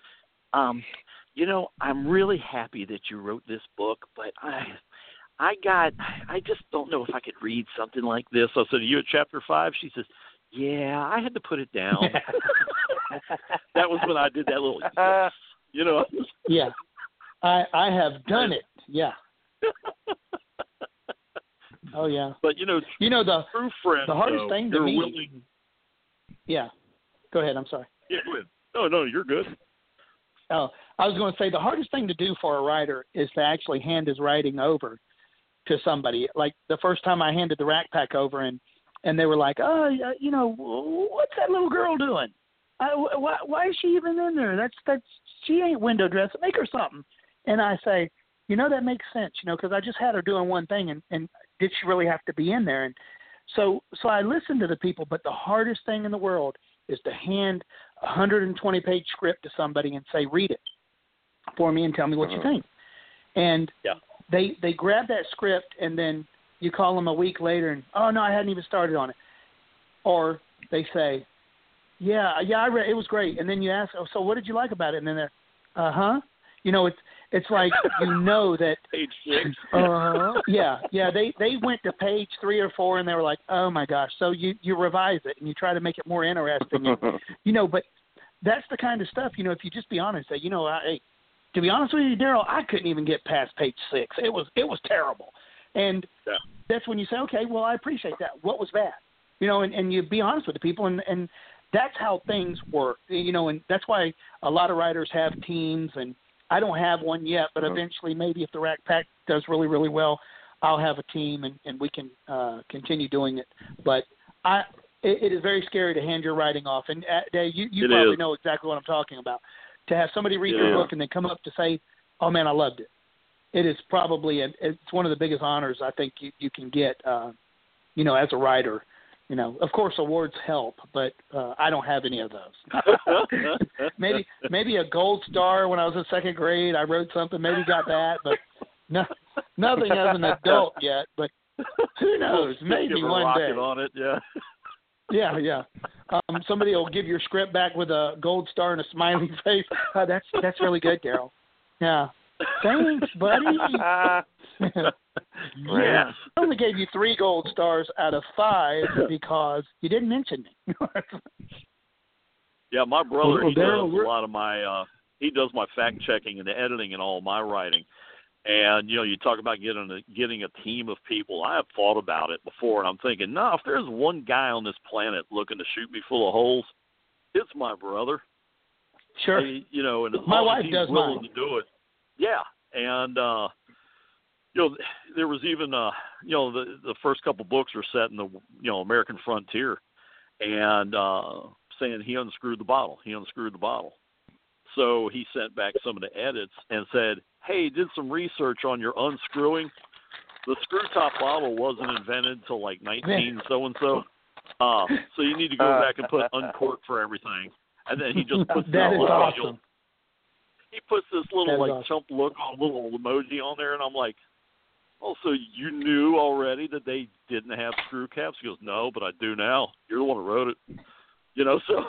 I'm really happy that you wrote this book, but I just don't know if I could read something like this. I said, are you at chapter 5? She says, yeah, I had to put it down. That was when I did that little, Yeah. I have done it. Yeah. Oh, yeah. But, the true friends, the hardest thing to me. Willing... Yeah. Go ahead. I'm sorry. Yeah, go ahead. No, you're good. Oh, I was going to say the hardest thing to do for a writer is to actually hand his writing over to somebody. Like the first time I handed the Rack Pack over and they were like, what's that little girl doing? Why is she even in there? That's she ain't window dressing. Make her something. And I say, that makes sense, because I just had her doing one thing and did she really have to be in there? And so I listened to the people, but the hardest thing in the world is to hand a 120-page script to somebody and say, read it for me and tell me what you think. And they grab that script and then you call them a week later and, oh, no, I hadn't even started on it. Or they say, yeah, I read it was great. And then you ask, oh, so what did you like about it? And then they're, it's like, that page 6. They went to page 3 or 4 and they were like, oh my gosh. So you revise it and you try to make it more interesting. And, but that's the kind of stuff, if you just be honest, say, to be honest with you, Daryl, I couldn't even get past page 6. It was terrible. And that's when you say, okay, well, I appreciate that. What was bad? And you be honest with the people and that's how things work, and that's why a lot of writers have teams, and I don't have one yet, but eventually maybe if the Rack Pack does really, really well, I'll have a team and we can continue doing it. But it is very scary to hand your writing off, and Dave, you probably know exactly what I'm talking about. To have somebody read your book and then come up to say, oh, man, I loved it. It is probably it's one of the biggest honors I think you can get, as a writer. Of course, awards help, but I don't have any of those. maybe a gold star when I was in second grade. I wrote something, maybe got that, but nothing as an adult yet. But who knows? Maybe one day. On it, yeah. Yeah. Somebody will give your script back with a gold star and a smiley face. Oh, that's really good, Daryl. Yeah. Thanks, buddy. Yes. I only gave you 3 gold stars out of 5 because you didn't mention me. Yeah, my brother, he does a lot of my he does my fact checking and the editing and all my writing. And you talk about getting a team of people. I have thought about it before, and I'm thinking, if there's one guy on this planet looking to shoot me full of holes, it's my brother. Sure. And my wife he's does willing mine. to do it. Yeah, and there was even the first couple books were set in the American frontier, and saying he unscrewed the bottle. So he sent back some of the edits and said, hey, did some research on your unscrewing. The screw top bottle wasn't invented until like 19 so-and-so. So you need to go back and put uncork for everything. And then he just puts that is awesome. he puts this little awesome. chump look on, little emoji on there, and I'm like, oh, so you knew already that they didn't have screw caps? He goes, no, but I do now. You're the one who wrote it. So.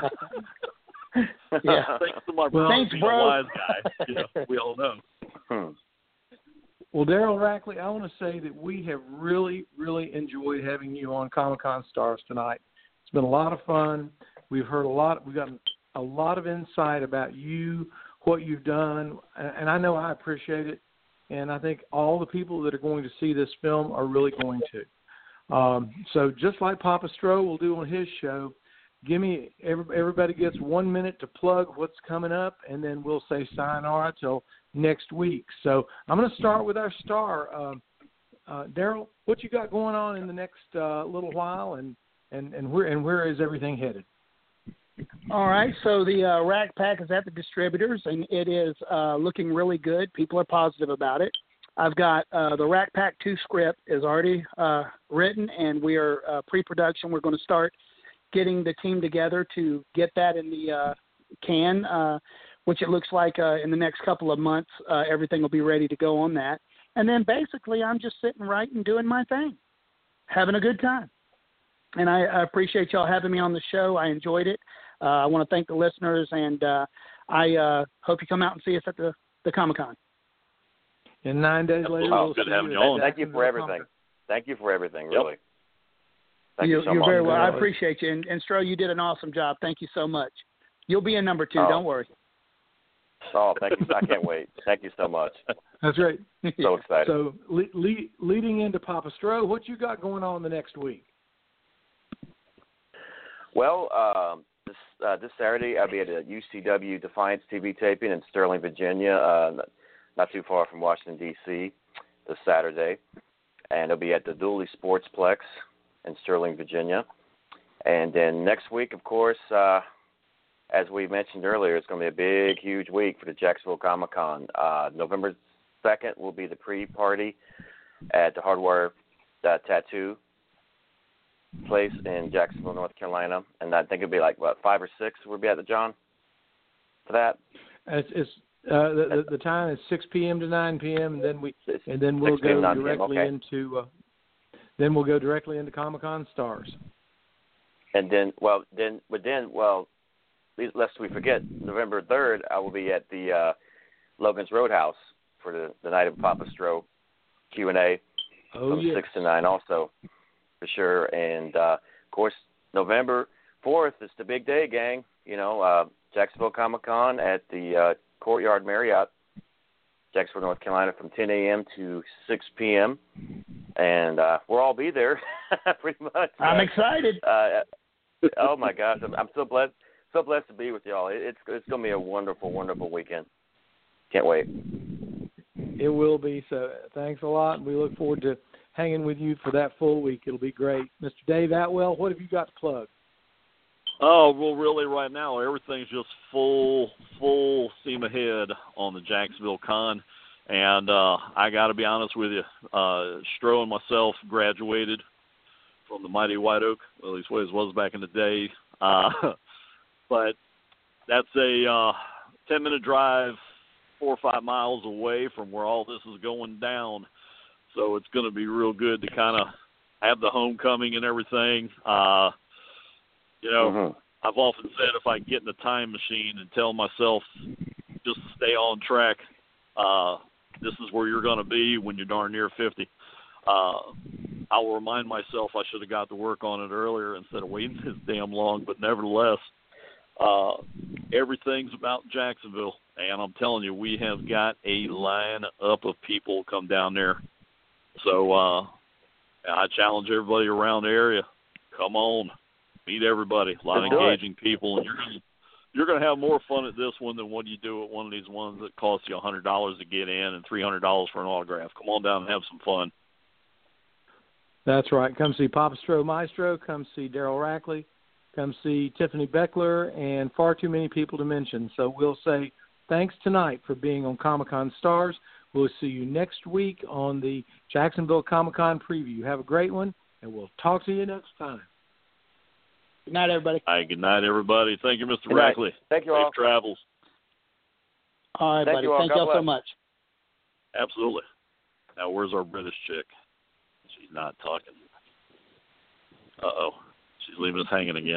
Yeah. Thanks to my brother being a wise guy. We all know. Well, Daryl Rackley, I want to say that we have really, really enjoyed having you on Comic-Con Stars tonight. It's been a lot of fun. We've heard we've gotten a lot of insight about you, what you've done, and I know I appreciate it, and I think all the people that are going to see this film are really going to. So just like Papa Stroh will do on his show, everybody gets 1 minute to plug what's coming up, and then we'll say sayonara till next week. So I'm going to start with our star. Daryl, what you got going on in the next little while, and where is everything headed? All right, so the Rack Pack is at the distributors, and it is looking really good. People are positive about it. I've got the Rack Pack 2 script is already written, and we are pre-production. We're going to start getting the team together to get that in the can, which it looks like in the next couple of months, everything will be ready to go on that. And then basically I'm just sitting right and doing my thing, having a good time. And I appreciate y'all having me on the show. I enjoyed it. I want to thank the listeners, and I hope you come out and see us at the Comic-Con. And 9 days later, we'll good see having you you on. Thank you for everything. Thank you for everything, really. Thank you so You're much. very well. I appreciate you. And Stroh, you did an awesome job. Thank you so much. You'll be in number 2. Don't worry. Oh, thank you. I can't wait. Thank you so much. That's right. So excited. So leading into Papa Stroh, what you got going on the next week? Well, this Saturday I'll be at a UCW Defiance TV taping in Sterling, Virginia, not too far from Washington, D.C., this Saturday. And it'll be at the Dooley Sportsplex in Sterling, Virginia. And then next week, of course, as we mentioned earlier, it's going to be a big, huge week for the Jacksonville Comic-Con. November 2nd will be the pre-party at the Hardwire Tattoo place in Jacksonville, North Carolina. And I think it'll be 5 or 6 we'll be at the John for that. The time is 6 p.m. to 9 p.m. and then we'll go directly into we'll go directly into Comic-Con Stars. And then lest we forget, November 3rd, I will be at the Logan's Roadhouse for the night of Papa Stroh Q&A from 6 to 9 also, for sure. And, of course, November 4th is the big day, gang. Jacksonville Comic-Con at the Courtyard Marriott, Jacksonville, North Carolina, from 10 a.m. to 6 p.m. And we'll all be there, pretty much. I'm excited. Oh, my gosh. I'm so blessed. So blessed to be with y'all. It's going to be a wonderful, wonderful weekend. Can't wait. It will be. So thanks a lot. We look forward to hanging with you for that full week. It'll be great. Mr. Dave Atwell, what have you got to plug? Oh, well, really right now, everything's just full steam ahead on the Jacksonville Con. And I got to be honest with you, Stroh and myself graduated from the mighty White Oak, well, at least what it was back in the day. But that's a 10-minute drive, 4 or 5 miles away from where all this is going down. So it's going to be real good to kind of have the homecoming and everything. I've often said if I get in the time machine and tell myself just to stay on track, this is where you're going to be when you're darn near 50. I will remind myself I should have got to work on it earlier instead of waiting this damn long. But nevertheless, everything's about Jacksonville. And I'm telling you, we have got a line up of people come down there. So I challenge everybody around the area, come on, meet everybody. A lot of engaging people. And you're going to have more fun at this one than what you do at one of these ones that costs you $100 to get in and $300 for an autograph. Come on down and have some fun. That's right. Come see Papa Stroh Maestro. Come see Daryl Rackley. Come see Tiffany Beckler, and far too many people to mention. So we'll say thanks tonight for being on Comic-Con Stars. We'll see you next week on the Jacksonville Comic-Con preview. Have a great one, and we'll talk to you next time. Good night, everybody. Good night, everybody. Thank you, Mr. Rackley. Thank you all. Safe travels. All right, buddy. Thank y'all so much. Absolutely. Now, where's our British chick? She's not talking. Uh-oh. She's leaving us hanging again.